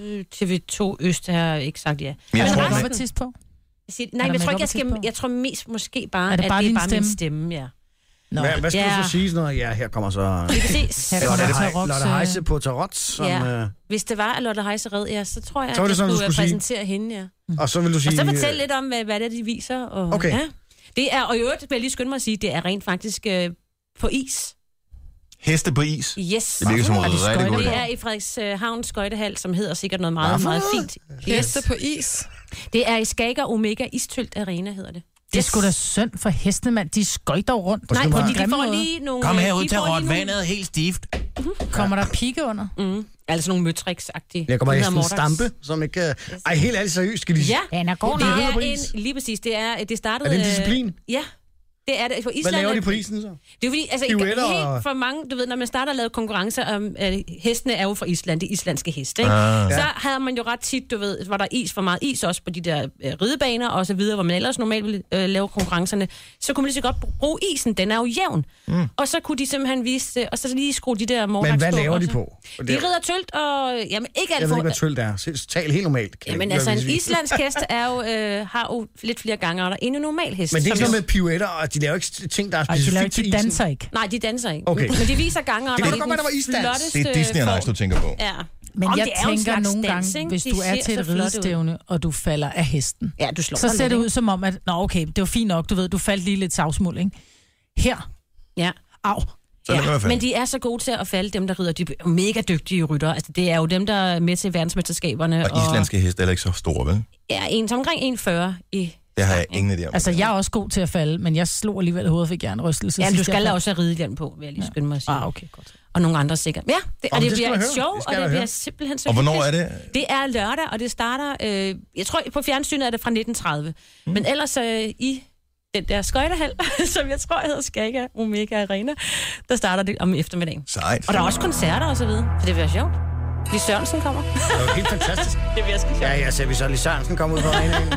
TV2 Øst har ikke sagt ja. Men jeg tror, er der Robert på? Nej, jeg tror ikke, jeg skal... Jeg tror mest måske bare, at det er bare min stemme, ja. Hvad skal du så sige? Sådan noget? Ja, her kommer så... Det er præcis. Lotte Heise på tarot. Som, Hvis det var, at Lotte Heise red, så tror jeg, så at jeg skulle præsentere hende, ja. Og så vil du sige... Og så fortælle lidt om, hvad det er, de viser. Og, okay. Ja. Det er, og i øvrigt vil jeg lige skynde mig at sige, det er rent faktisk på is. Heste på is? Yes. Det virker som en rigtig god. Det er i Frederikshavn skøjtehal, som hedder sikkert noget meget, meget fint. Heste på is? Det er i Skager Omega Istylt Arena, hedder det. Det er sgu da synd for hestemand. De skøjter rundt. Nej, de får lige nogle... Kom herud til Rotvandet, helt stift. Kommer der pigge under? Altså nogle møtrix-agtige. Jeg kommer næsten stampe, som ikke... Ej, helt ærligt seriøst, skal de... Ja, Anna går lige præcis. Det startede... Er det en disciplin? Ja. Det er det. For Island, hvad laver de på isen så? Det er fordi, altså helt for mange, du ved, når man starter at lave konkurrencer om, hestene er jo fra Island, det islandske heste, ikke? Så havde man jo ret tit, du ved, var der for meget is også på de der ridebaner og så videre, hvor man ellers normalt ville lave konkurrencerne, så kunne man lige så godt bruge isen, den er jo jævn. Og så kunne de simpelthen vise det, og så lige skrue de der morgaks. Men hvad laver de på? De rider tølt, og jamen ikke alt. Jeg ved ikke, hvad tølt er. Tal helt normalt. Jamen altså, en islandsk hest er jo, har jo lidt flere gange end en normal hest. Men det er ikke noget med pirouetter, og de laver ikke ting, der er specifikt til isen. De danser ikke. Nej, de danser ikke. Okay. Men de viser ganger. Det kan da godt være, der var isdans. Det er Disney og Nice, du tænker på. Ja. Men jeg tænker nogle gange, hvis du er til et ridestævne, og du falder af hesten, du slår så ser det ud som om, at okay, det var fint nok, du ved, du faldt lige lidt savsmuld, ikke? Her. Ja. Au. Men de er så gode til at falde, dem der rider. De er mega dygtige ryttere. Altså, det er jo dem, der er med til verdensmesterskaberne. Og islandske heste er ikke så store, vel? Ja, omkring 1,40 i... Det har jeg ingen idé om. Altså, jeg er også god til at falde, men jeg slog alligevel i hovedet, fik hjernerystelse. Ja, du skal da også have ridehjelm på, vil jeg lige skynde mig at sige. Okay, godt. Og nogle andre sikkert. Ja, det bliver et show, og det bliver simpelthen så... Og hvornår er det? Det er lørdag, og det starter... jeg tror, på fjernsynet er det fra 1930. Men ellers i den der skøjtehal, som jeg tror hedder Skager Omega Arena, der starter det om eftermiddagen. Sejt. Og der er også koncerter og så videre, så det bliver sjovt. Lis Sørensen kommer. Det er helt fantastisk. Det bliver sgu sjovt. Ja, jeg ser, vi så Lis Sørensen kommer ud på arenaen.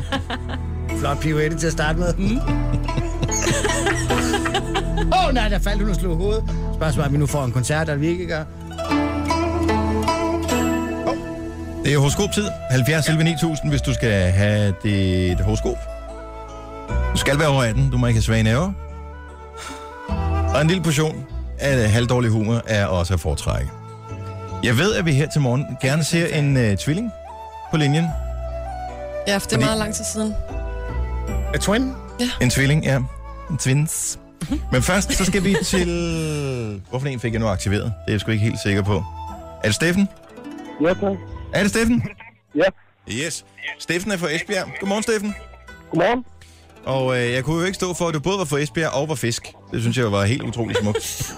Flot pirouette til at starte med. Nej, der faldt hun og slog hovedet. Spørgsmålet om vi nu får en koncert, der vi ikke gør. Det er horoskoptid. 70 11 9000, hvis du skal have dit horoskop. Du skal være over 18. Du må ikke have svage nerver. Og en lille portion af halvdårlig humor er også at foretrække. Jeg ved, at vi her til morgen gerne ser en tvilling på linjen. Ja, for det er meget lang tid siden. A twin? Ja. En tvilling, ja. En twins. Men først, så skal vi til... Hvorfor en fik jeg nu aktiveret? Det er jeg sgu ikke helt sikker på. Er det Steffen? Ja, tak. Er det Steffen? Ja. Yes. Steffen er fra Esbjerg. Godmorgen, Steffen. Godmorgen. Og jeg kunne jo ikke stå for, at du både var fra Esbjerg og var fisk. Det synes jeg var helt utroligt smukt.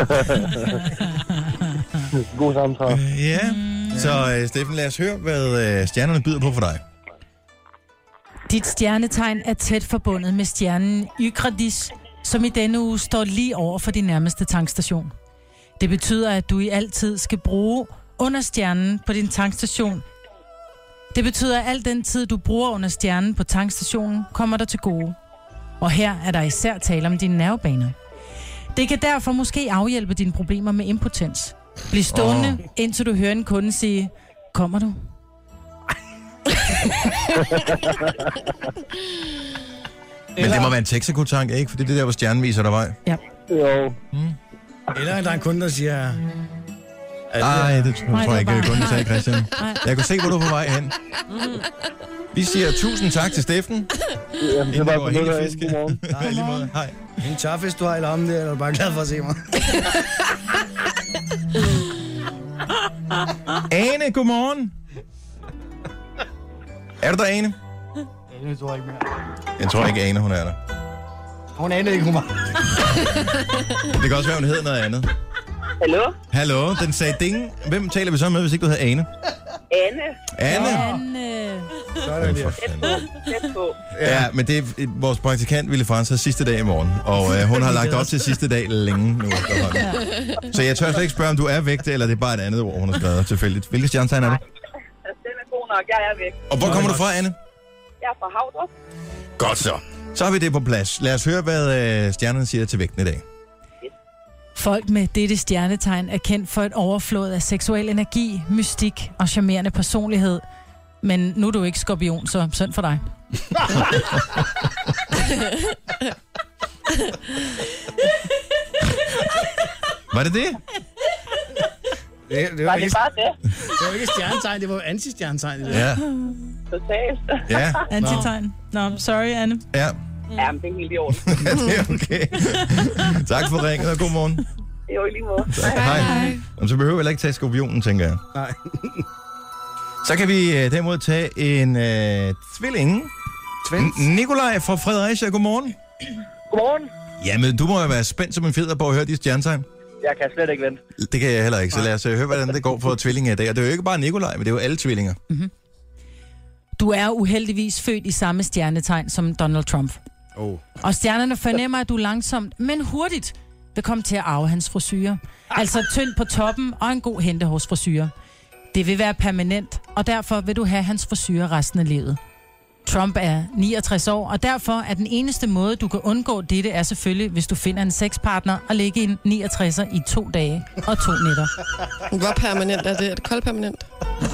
God samtale. Ja. Så Steffen, lad os høre, hvad stjernerne byder på for dig. Dit stjernetegn er tæt forbundet med stjernen Ygradis, som i denne uge står lige over for din nærmeste tankstation. Det betyder, at du i altid skal bruge under stjernen på din tankstation. Det betyder, at al den tid, du bruger under stjernen på tankstationen, kommer dig til gode. Og her er der især tale om dine nervebaner. Det kan derfor måske afhjælpe dine problemer med impotens. Bliv stående, indtil du hører en kunde sige, kommer du? Men det må være en Texaco-tank, ikke? For det er det der, hvor stjernen viser dig vej. Ja. Jo. Eller der er en kunde, der siger... Nej, det tror jeg ikke, kunden sagde, Christian. Jeg kan se, hvor du er på vej hen. Vi siger 1000 tak til Steffen. Jamen, det var går helt i fiske. Nej, lige måde. Hej. En tørfisk, du har eller om det, eller er du bare glad for at se mig? Ane, godmorgen. Er du der, Ane? Jeg tror ikke mere. Jeg tror ikke, Ane, hun er der. Hun aner ikke, hun var. Det kan også være, hun hedder noget andet. Hallo? Hallo, den sagde ding. Hvem taler vi så med, hvis ikke du hedder Ane? Anne. Så er det Tæt på. Ja, men det er vores praktikant, Ville Frans, har sidste dag i morgen. Og hun har lagt op til sidste dag længe nu. Så jeg tør slet ikke spørge, om du er væk, eller det er bare et andet ord, hun har skrevet tilfældigt. Hvilket stjernetegn er det? Den er god nok, jeg er væk. Og hvor kommer du fra, Anne? Jeg er fra Havdrup. Godt så. Så har vi det på plads. Lad os høre, hvad stjernerne siger til vægten i dag. Folk med dette stjernetegn er kendt for et overflod af seksuel energi, mystik og charmerende personlighed. Men nu er du ikke skorpion, så synd for dig. Var det det? Det var ikke, bare det? Det var ikke stjernetegn, det var anti-stjernetegn. Ja. Totalt. Ja. Anti-tegn. Nå, sorry, Anne. Ja. Ja, men det er helt i orden. Ja, det er okay. Tak for ringet, og god morgen. Jo, i lige måde. Hej. Og så behøver vi heller ikke tage skorpionen, tænker jeg. Nej. Så kan vi derimod tage en tvilling. Nikolaj fra Fredericia, godmorgen. Godmorgen. Jamen, du må jo være spændt som en fjeder på at høre de stjernetegn. Jeg kan slet ikke vente. Det kan jeg heller ikke, så lad os høre, hvordan det går for tvillinger i dag. Og det er jo ikke bare Nikolaj, men det er jo alle tvillinger. Mm-hmm. Du er uheldigvis født i samme stjernetegn som Donald Trump. Og stjernerne fornemmer, at du langsomt, men hurtigt vil komme til at arve hans frisyre. Altså tynd på toppen og en god hentehårsfrisyre. Det vil være permanent, og derfor vil du have hans frisyre resten af livet. Trump er 69 år, og derfor er den eneste måde, du kan undgå dette, er selvfølgelig, hvis du finder en sexpartner og lægge en 69'er i 2 dage og 2 nætter. Hvor permanent er det? Er det koldpermanent?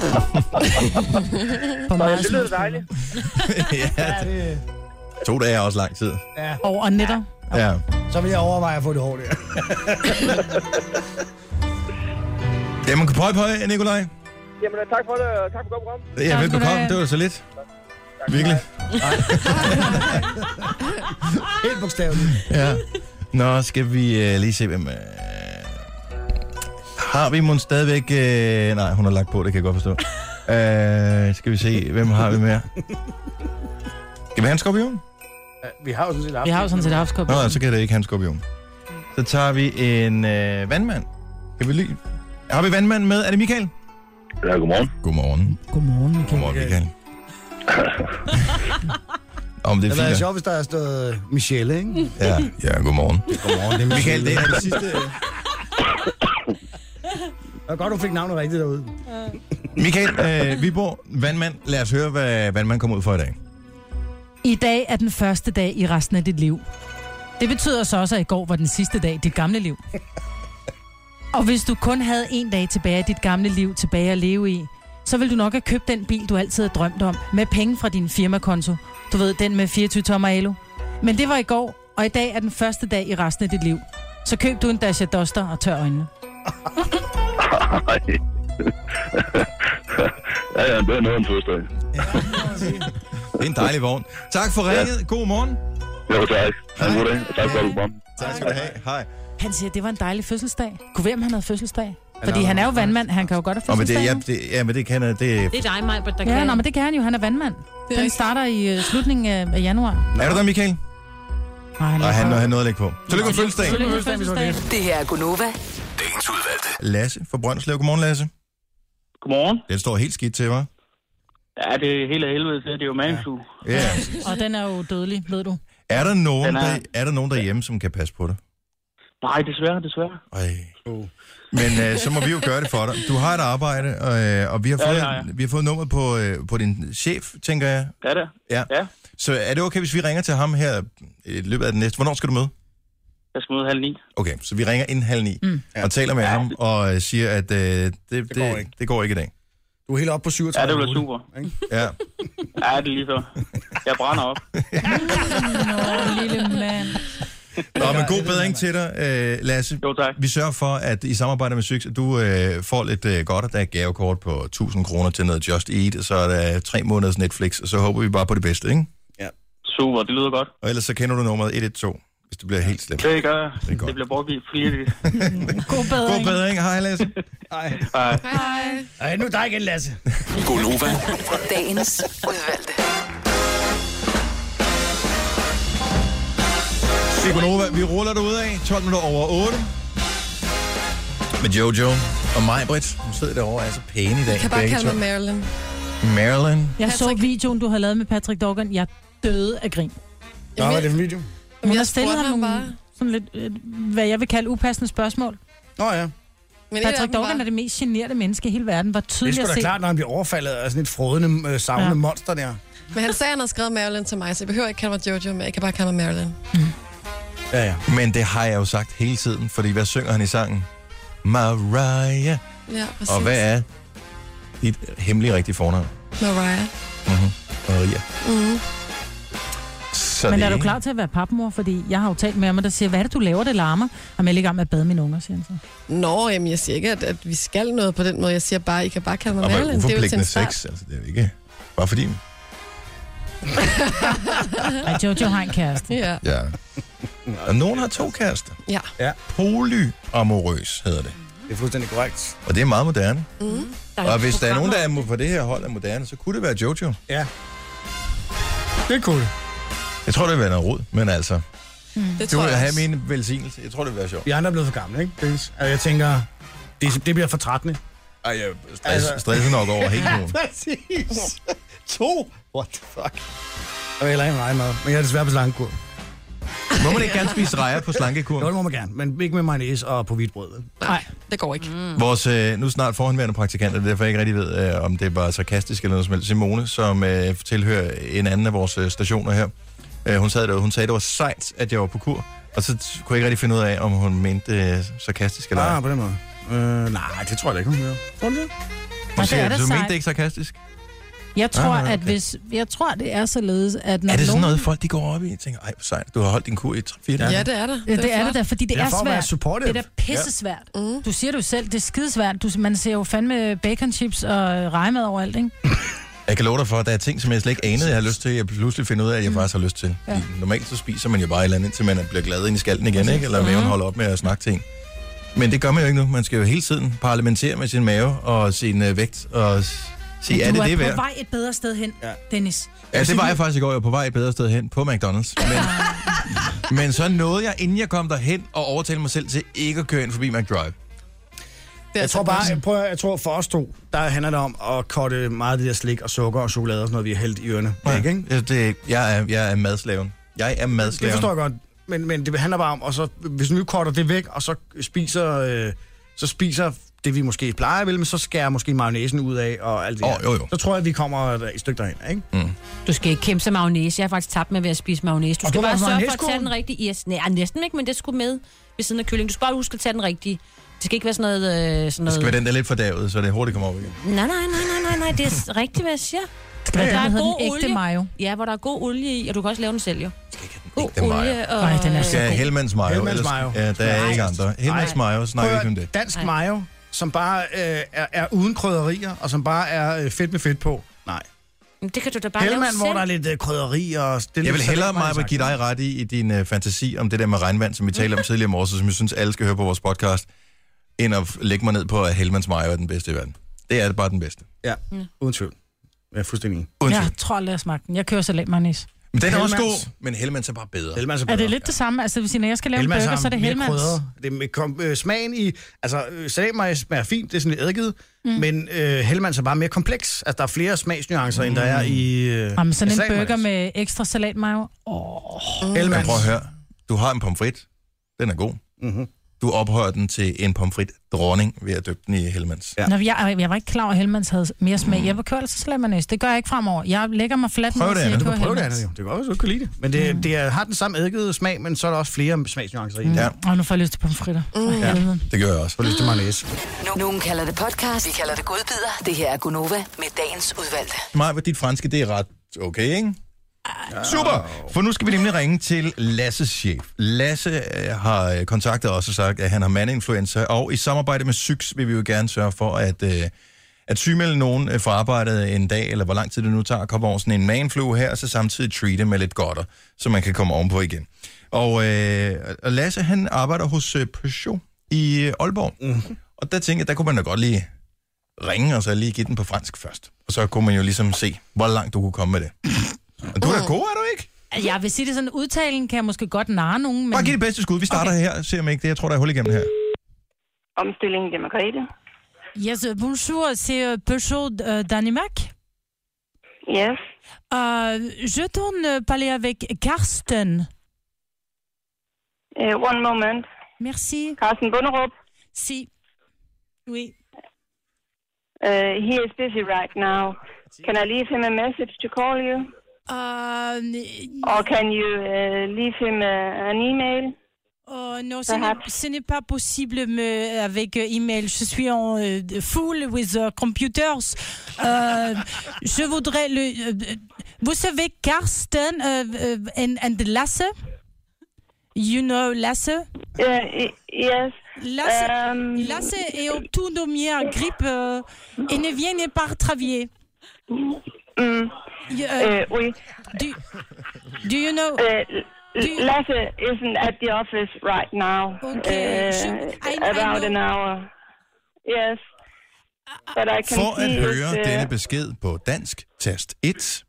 På meget det lyder dejligt. Ja, 2 dage er også lang tid. Ja. Over nætter. Ja. Så vil jeg overveje at få det hår der. Jamen, kan prøve på, Nikolaj? Jamen, tak for det. Tak for godt program. Ja, velbekomme. Det var så lidt. Virkelig. Helt bogstaveligt. Ja. Nå, skal vi lige se, hvem... Har vi måske stadigvæk... nej, hun har lagt på, det kan jeg godt forstå. Skal vi se, hvem har vi mere? Skal vi have en skorpion? Vi har jo sådan set haft Nå, så kan det ikke have en skorpion. Så tager vi en vandmand. Kan vi lige... Har vi vandmanden med? Er det Michael? Ja, godmorgen. Godmorgen. Godmorgen, Michael. Godmorgen, Michael. Om det er fint. Det er sjovt, hvis der er stået Michelle, ikke? Ja, godmorgen. Godmorgen, det er Michael, det er det sidste... Det var godt, du fik navnet rigtigt derude. Michael, Viborg, vandmand. Lad os høre, hvad vandmand kommer ud for i dag. I dag er den første dag i resten af dit liv. Det betyder så også, at i går var den sidste dag i dit gamle liv. Og hvis du kun havde 1 dag tilbage af dit gamle liv tilbage at leve i, så vil du nok have købt den bil, du altid har drømt om, med penge fra din firmakonto. Du ved, den med 24 tommer alu. Men det var i går, og i dag er den første dag i resten af dit liv. Så køb du en Dacia Duster og tør øjnene. Ja, det er noget en fødselsdag. Det er en dejlig vogn. Tak for ringet. Ja. God morgen. Jo, tak. Ha' en god dag, og tak for det, program. Tak skal du have. Hej. Han siger, at det var en dejlig fødselsdag. Kunne vi, om han havde fødselsdag? Fordi han er jo vandmand, han kan jo godt have fødselsdag. Men det kan han. Det er dig, Majbert, der kan. Ja, men det kan han jo. Han er vandmand. Den starter i slutningen af januar. Er du der, Michael? Nej, han nåede at lægge på. Tillykke med fødselsdagen. Det her er Gunova. Dagens udvalgte. Lasse fra Brøndslev. Godmorgen, Lasse. Godmorgen. Det står helt skidt til, hva'? Ja, det er helt af helvede til. Det er jo manflu. Ja. Og den er jo dødelig, ved du. Er der nogen derhjemme, som kan passe på dig? Nej, desværre. Men så må vi jo gøre det for dig. Du har et arbejde, og vi har fået nummer på din chef, tænker jeg. Ja, det. Ja. Så er det okay, hvis vi ringer til ham her i løbet af den næste? Hvornår skal du møde? Jeg skal møde 8:30. Okay, så vi ringer inden 8:30 og taler med ham og siger, at det går ikke i dag. Du er helt oppe på 37. Ja, det bliver super. Ja. Ja, det er lige så. Jeg brænder op. Nå, lille mand. Nå, men god bedring til dig, Lasse. Jo, tak. Vi sørger for, at i samarbejde med Syx, at du får lidt godt. Der er gavekort på 1.000 kroner til noget Just Eat, og så er der 3 måneders Netflix, og så håber vi bare på det bedste, ikke? Ja. Super, det lyder godt. Og ellers så kender du nummeret 112. hvis det bliver helt slemt. Det gør jeg. Det bliver brugt flittigt. God bedring. God bedring. Hej, Lasse. Hej. Hej. Ej, nu er der igen, Lasse. Gonova. Dagens udvalgte. Gonova, vi ruller det ud af. 12 minutter over 8. Med Jojo og mig, Britt. Hun sidder derovre og er så pæne i dag. Jeg kan bare kalde mig Marilyn. Marilyn. Jeg så videoen, du har lavet med Patrick Dorgan. Jeg døde af grin. Hvad var det for en video? Hun har stillet ham nogle sådan lidt, hvad jeg vil kalde upassende spørgsmål. Ja. Men Patrick Dorgan er det mest generede menneske i hele verden. Var tydeligt det er at sgu se. da klart, når han bliver overfaldet af sådan et frådende, savnende monster der. Men han sagde, at han har skrevet Marilyn til mig, så jeg behøver ikke kalde mig Jojo, men jeg kan bare kalde mig Marilyn. Ja. Men det har jeg jo sagt hele tiden, fordi hvad synger han i sangen? Mariah. Ja, præcis. Og hvad er dit hemmelige rigtige fornavn? Mariah. Maria. Men er du klar til at være papmor? Fordi jeg har jo talt med ham, der siger, hvad er det, du laver, det larmer? Og jeg er i gang med at bade mine unger, siger han så. Nå, jamen jeg siger ikke, at vi skal noget på den måde. Jeg siger bare, I kan bare kalde mig Marilyn. Marilyn. Og uforpligtende sex, altså det er jo ikke bare fordi. Nej, Jojo har en kæreste. Ja. Og nogen har 2 kærester. Ja. Polyamorøs hedder det. Det er fuldstændig korrekt. Og det er meget moderne. Og hvis der er nogen, der er på det her hold er moderne, så kunne det være Jojo. Ja. Det er cool. Jeg tror, det vil være noget rod, men altså... Det du tror vil jeg have også. min velsignelse. Jeg tror, det vil være sjovt. Vi andre er blevet for gamle, ikke? Altså, jeg tænker, det bliver for trættende. Ej, jeg stresser nok over helt nu. Præcis. 2? What the fuck? Jeg vil heller ikke meget mad, men jeg er desværre på slankekur. Må man ikke gerne spise rejer på slankekur? Jo, det må man gerne, men ikke med mayonnaise og på hvidt brød. Nej, det går ikke. Vores nu snart forhåndværende praktikant, og det er derfor jeg ikke rigtig ved, om det var sarkastisk eller noget som helst. Simone, som tilhører en anden af vores stationer her. Hun sagde, det var sejt, at jeg var på kur. Og så kunne jeg ikke rigtig finde ud af, om hun mente sarkastisk eller ej. På den måde. Nej, det tror jeg ikke, hun gør. Tror du det? Du mente det ikke sarkastisk? Jeg tror, at jeg tror, det er således, at når er det sådan nogen... noget, folk de går op i? Jeg tænker, ej, hvor sejt, du har holdt din kur i 3-4 dage. Ja, det er det. Det er det da, fordi det er svært. svært. Det er da pissesvært. Du siger det jo selv, det er skidesvært. Man ser jo fandme bacon chips og rejemad overalt, ikke? Jeg kan love dig for, at der er ting, som jeg slet ikke anede, jeg har lyst til. Jeg pludselig finder ud af, at jeg faktisk har lyst til. Ja. Normalt så spiser man jo bare et eller andet, indtil man bliver glad ind i skallen igen, ikke? Eller maven holder op med at snakke ting. Men det gør man jo ikke nu. Man skal jo hele tiden parlamentere med sin mave og sin vægt og sige, er det værd? Du er på vej et bedre sted hen, Dennis. Ja, det var jeg faktisk i går. Jeg var på vej et bedre sted hen på McDonald's. Men så nåede jeg, inden jeg kom derhen, og overtale mig selv til ikke at køre ind forbi McDrive. Jeg tror for os to, der handler det om at cutte meget af det der slik og sukker og chokolade og sådan noget, vi har hældt i ørerne. Ikke? Jeg er madslaven. Jeg er madslaven. Det forstår jeg godt, men det handler bare om, og så, hvis vi cutter det væk, og så spiser det, vi måske plejer vel, men så skærer måske mayonnaisen ud af og alt det jo. Så tror jeg, vi kommer et stykke derhen, ikke? Du skal ikke kæmpe sig mayonnaise. Jeg har faktisk tabt med ved at spise mayonnaise. Du skal bare sørge for at tage den rigtige. Yes. Nej, næsten ikke, men det skulle med ved siden af kyllingen. Du skal bare huske at tage den rigtige. Det skal ikke være sådan noget... Det skal være den, der er lidt fordavet, så det hurtigt kommer op igen. Nej. Det er rigtigt, hvad jeg siger. Der er god ægte mayo. Ja, hvor der er god olie i, og du kan også lave den selv, jo. God olie og... Nej, den er så god. Hellmans mayo. Hellmans mayo. Ja, der er ikke andre. Hellmans mayo, snakker vi ikke om det. Dansk mayo, som bare er uden krydderier, og som bare er fedt med fedt på. Nej. Det kan du da bare lave selv. hvor der er lidt krydderi og... Jeg vil hellere mig give dig ret i din fantasi om det der med regnvand, som vi talte om tidligere i morges, som jeg synes, alle skal høre på vores podcast, end at lægge mig ned på, at Hellmans mayo er den bedste i verden. Det er bare den bedste. Ja, uden tvivl. Jeg er fuldstændig enig. Jeg tror aldrig, jeg smagte den. Jeg kører salatmayonnaise. Men den er også god, men Hellmans er bare bedre. Er det lidt det samme? Altså, hvis jeg skal lave en burger, så er det Hellmans. Det er smagen i... Altså, salatmayonnaise smager fint, det er sådan lidt eddikedet, men Hellmans er bare mere kompleks. Altså, der er flere smagsnuancer, end der er i jamen, sådan en burger med ekstra salatmayo. Hellmans. Prøv at høre. Du har en pomfrit. Den er god. Du ophøjer den til en pomfrit-dronning ved at døbe den i Hellmans. Ja. Nå, jeg var ikke klar over, at Hellmans havde mere smag. Jeg vil køre altså salatmayonnaise. Det gør jeg ikke fremover. Jeg lægger mig fladt med at sige, at jeg kører Hellmans. Det kan også kunne lide det. Men det har den samme eddikede smag, men så er der også flere smagsnuancer i det. Ja. Og nu får jeg lyst til pomfritter. Ja, det gør jeg også. Får lyst til mayonnaise. Nogen kalder det podcast, vi kalder det godbider. Det her er Gonova med dagens udvalgte. Maja, dit franske, det er ret okay, ikke? Super, for nu skal vi nemlig ringe til Lasses chef. Lasse har kontaktet os og sagt, at han har mandinfluenza, og i samarbejde med Syks vil vi jo gerne sørge for at sygemelde nogen fra arbejdet en dag, eller hvor lang tid det nu tager at komme over sådan en manflu her, og så samtidig treate med lidt godter, så man kan komme ovenpå igen. Og Lasse, han arbejder hos Peugeot i Aalborg. Og der tænkte jeg, der kunne man da godt lige ringe, og så lige give den på fransk først. Og så kunne man jo ligesom se, hvor langt du kunne komme med det. Og du er da god, er du ikke? Jeg vil sige det sådan, udtalen kan jeg måske godt narre nogen, men... Bare giv det bedste skud. Vi starter her og ser om ikke det. Jeg tror, der er hul igennem her. Omstillingen, det er Margrethe. Yes, bonjour, c'est Peugeot Danemark. Yes. Je tourne parler avec Karsten. One moment. Merci. Carsten Bunderup. Si. Oui. He is busy right now. Can I leave him a message to call you? Or can you leave him an email? Non, ce n'est pas possible avec email. Je suis en full with computers. Je voudrais vous savez Karsten and Lasse? You know Lasse? Yes. Lasse est tout nommé en grippe et ne vient pas travailler. Oui. Do you know? Lasse isn't at the office right now. Okay. About an hour. Yes. But I can For at høre denne besked på dansk, tast 1.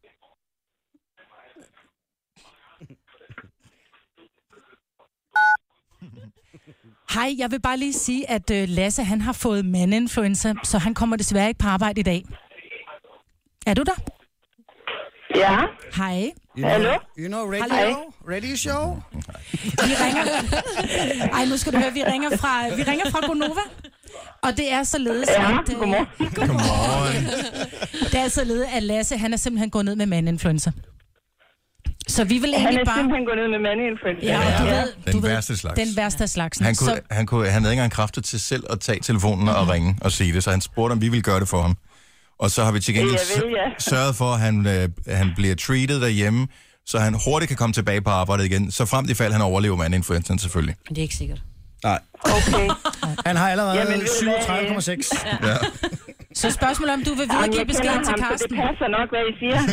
Hej, jeg vil bare lige sige, at Lasse han har fået mandinfluenza, så han kommer desværre ikke på arbejde i dag. Er du der? Ja. Hej. Hallo? You know radio show? Vi ringer... Ej, nu skal du høre, vi ringer fra Gonova. Og det er således, at... Godmorgen. Det er således, at Lasse, han er simpelthen gået ned med mandinfluenza. Så vi vil egentlig bare... Han er simpelthen gået ned med mandinfluenza. Ja, og den værste slags. Den værste slags. Han havde ikke engang kræfter til selv at tage telefonen og ringe og sige det, så han spurgte, om vi ville gøre det for ham. Og så har vi til gengæld sørget for, at han bliver treated derhjemme, så han hurtigt kan komme tilbage på arbejdet igen, så frem til fald han overlever mandinfluenzaen selvfølgelig. Men det er ikke sikkert. Nej. Okay. Han har allerede 37,6. Ja. Så spørgsmålet om du vil videregive beskeden til Karsten. Det passer nok, hvad I siger.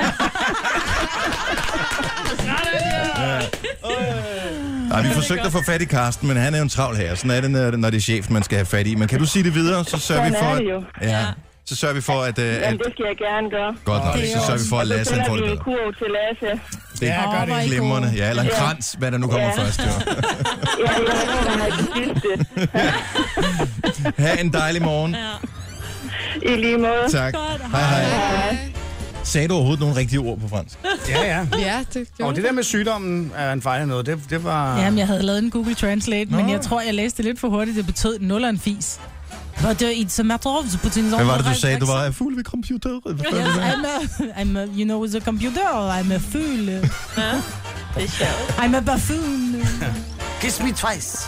Nej, vi forsøgte at få fat i Karsten, men han er jo en travl herre. Sådan er det, når det er chefen, man skal have fat i. Men kan du sige det videre, så sørger vi for... Ja. Så sørger vi for, at... Jamen, det skal jeg gerne gøre. Godt nok, så sørger vi for, at Lasse får det bedre. Og så sender vi en kurv til Lasse. Det gør det glimrende. Ja, eller en krans, hvad der nu kommer først, jo. Ha' en dejlig morgen. I lige måde. Tak. Hej. Sagde du overhovedet nogle rigtige ord på fransk? Ja. Ja, det gjorde Og det der med sygdommen, at han fejler noget, det var... Jamen, jeg havde lavet en Google Translate, men jeg tror, jeg læste det lidt for hurtigt. Det betød 0 og en fis. Hvad var det, du sagde? Du var fuld ved computer? I'm you know, with a computer. I'm a fool. I'm a buffoon. Kiss me twice.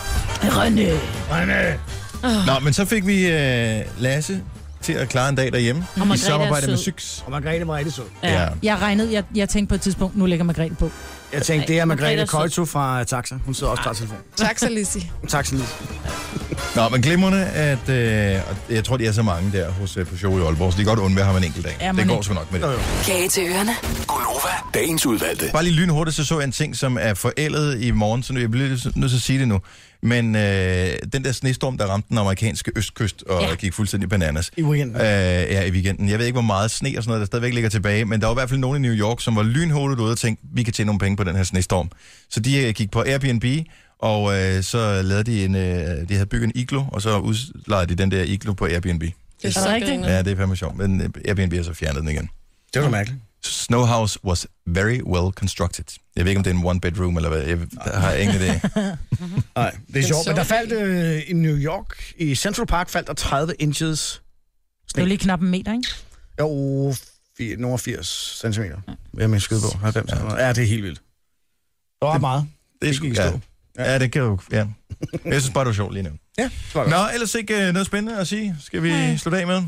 René. Nå, men så fik vi Lasse til at klare en dag derhjemme. I samarbejde med Syks. Og Margrethe var rigtig sød. Ja. Jeg tænkte på et tidspunkt, nu lægger Margrethe på. Jeg tænkte, det er Margrethe Køjto fra Taxa. Hun sidder også på telefonen. Taxa Lissi. Taxa Lissi. Nå, men glimrende, at jeg tror, de er så mange der hos Peugeot i Aalborg, så de kan godt undvære ham en enkelt dag. Det går sgu nok med det. Kage til ørerne. Gonova, dagens udvalgte. Bare lige lynhurtigt, så jeg en ting, som er forældet i morgen, så jeg bliver nødt til at sige det nu. Men den der snestorm, der ramte den amerikanske østkyst og gik fuldstændig bananas. I weekenden. I weekenden. Jeg ved ikke, hvor meget sne og sådan noget, der stadigvæk ligger tilbage, men der var i hvert fald nogen i New York, som var lynhurtigt ude og tænkte, vi kan tjene nogle penge på den her snestorm. Så de gik på Airbnb, og så lavede de havde bygget en iglo, og så udlejede de den der iglo på Airbnb. Det er så rigtigt. Ja, det er fandme sjovt, men Airbnb har så fjernet den igen. Det var mærkeligt. Snow House was very well constructed. Jeg ved ikke, om det er en one bedroom, eller hvad. Jeg har ingen idé. Nej, det er sjovt. Men der faldt i New York, i Central Park, faldt der 30 inches sne. Det er jo lige knap en meter, ikke? Jo, nogle 80 centimeter. Jeg må skyde på. 90. Ja, det er helt vildt. Det var meget. Det skal ikke stå. Ja, det kan jo... Ja. Jeg synes bare, det var sjovt lige nu. Ja, nå, ellers ikke noget spændende at sige. Skal vi slutte af med?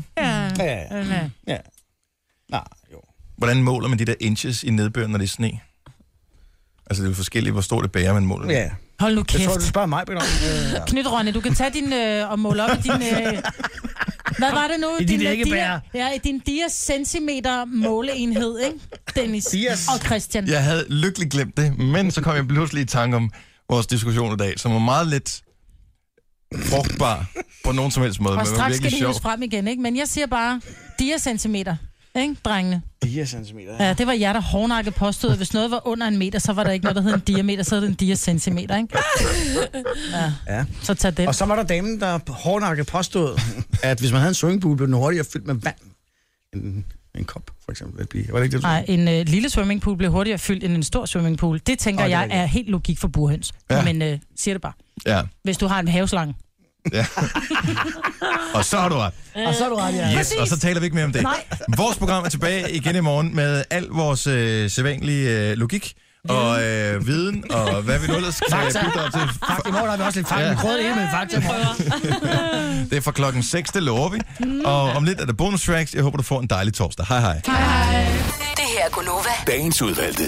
Ja. Nej, jo. Hvordan måler man de der inches i nedbøren, når det er sne? Altså, det er jo forskelligt, hvor stort det bærer, man måler. Ja. Hold nu kæft. Jeg tror, du spørger mig, Peter. Knyt, Rønne, du kan tage din og måle op i din... Hvad var det nu? I din æggebær. Ja, i din dias-centimeter måleenhed, ikke? Dennis Dias. og Christian. Jeg havde lykkeligt glemt det, men så kom jeg pludselig i tanke om vores diskussion i dag, som var meget lidt frugtbar på nogen som helst måde. Og straks skal det hives frem igen, ikke? Men jeg siger bare dias-centimeter, ikke, drengene? Dias-centimeter, ja. Det var jer, der hårdnakket påstod, at hvis noget var under 1 meter, så var der ikke noget, der hed en diameter, så hed det en dias-centimeter, ikke? Ja. Så tag den. Og så var der damen, der hårdnakket påstod, at hvis man havde en swimmingpool, blev den hurtigere fyldt med vand. En kop, for eksempel. Var det ikke det, nej, en lille swimmingpool blev hurtigere fyldt end en stor swimmingpool. Det tænker jeg er helt logik for burhøns. Ja. Men siger det bare. Ja. Hvis du har en haveslange. Ja. Og så har du ret. Og så har du ret, ja. Yes, og så taler vi ikke mere om det. Nej. Vores program er tilbage igen i morgen med al vores sædvanlige logik og viden, og hvad vi nu ellers kan bidrage til. I morgen har vi også lidt fakta. Vi prøver det hele med fakta. Det er fra 6:00, det lover vi. Og om lidt er der bonus tracks. Jeg håber, du får en dejlig torsdag. Hej hej. Hej. Det her er Gunova. Dagens udvalgte.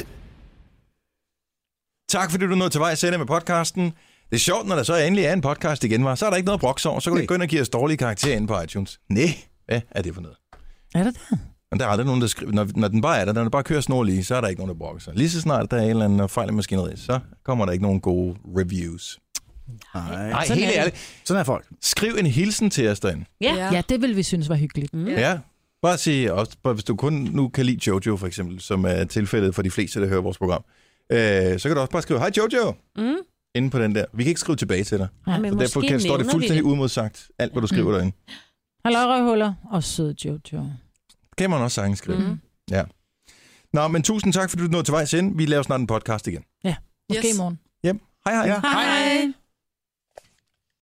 Tak fordi du nåede til vej med podcasten. Det er sjovt, når der så endelig er en podcast igen, var. Så er der ikke noget broks over. Så kan du gå ind og give os dårlige karakterer inde på iTunes. Nej, hvad er det for noget? Er det det? Men der er aldrig nogen, der skriver. Når den bare er der, når den bare kører snorlige, så er der ikke nogen, der brokker sig. Lige så snart der er en eller anden fejl i maskineriet, så kommer der ikke nogen gode reviews. Nej, helt ærligt. Sådan er folk. Skriv en hilsen til os derinde. Ja, det vil vi synes var hyggeligt. Ja. Bare sige, også, hvis du kun nu kan lide Jojo for eksempel, som er tilfældet for de fleste, der hører vores program, så kan du også bare skrive, hej Jojo, inde på den der. Vi kan ikke skrive tilbage til dig. Ja, så derfor står det fuldstændig uimodsagt, alt hvad du skriver derinde. Halløj røvhuller og sød Jojo. Det kan man også sagtens skrive. Ja. Nå, men tusind tak, fordi du nåede til vejs ind. Vi laver snart en podcast igen. Ja, måske i morgen. Hej hej. Hej hej.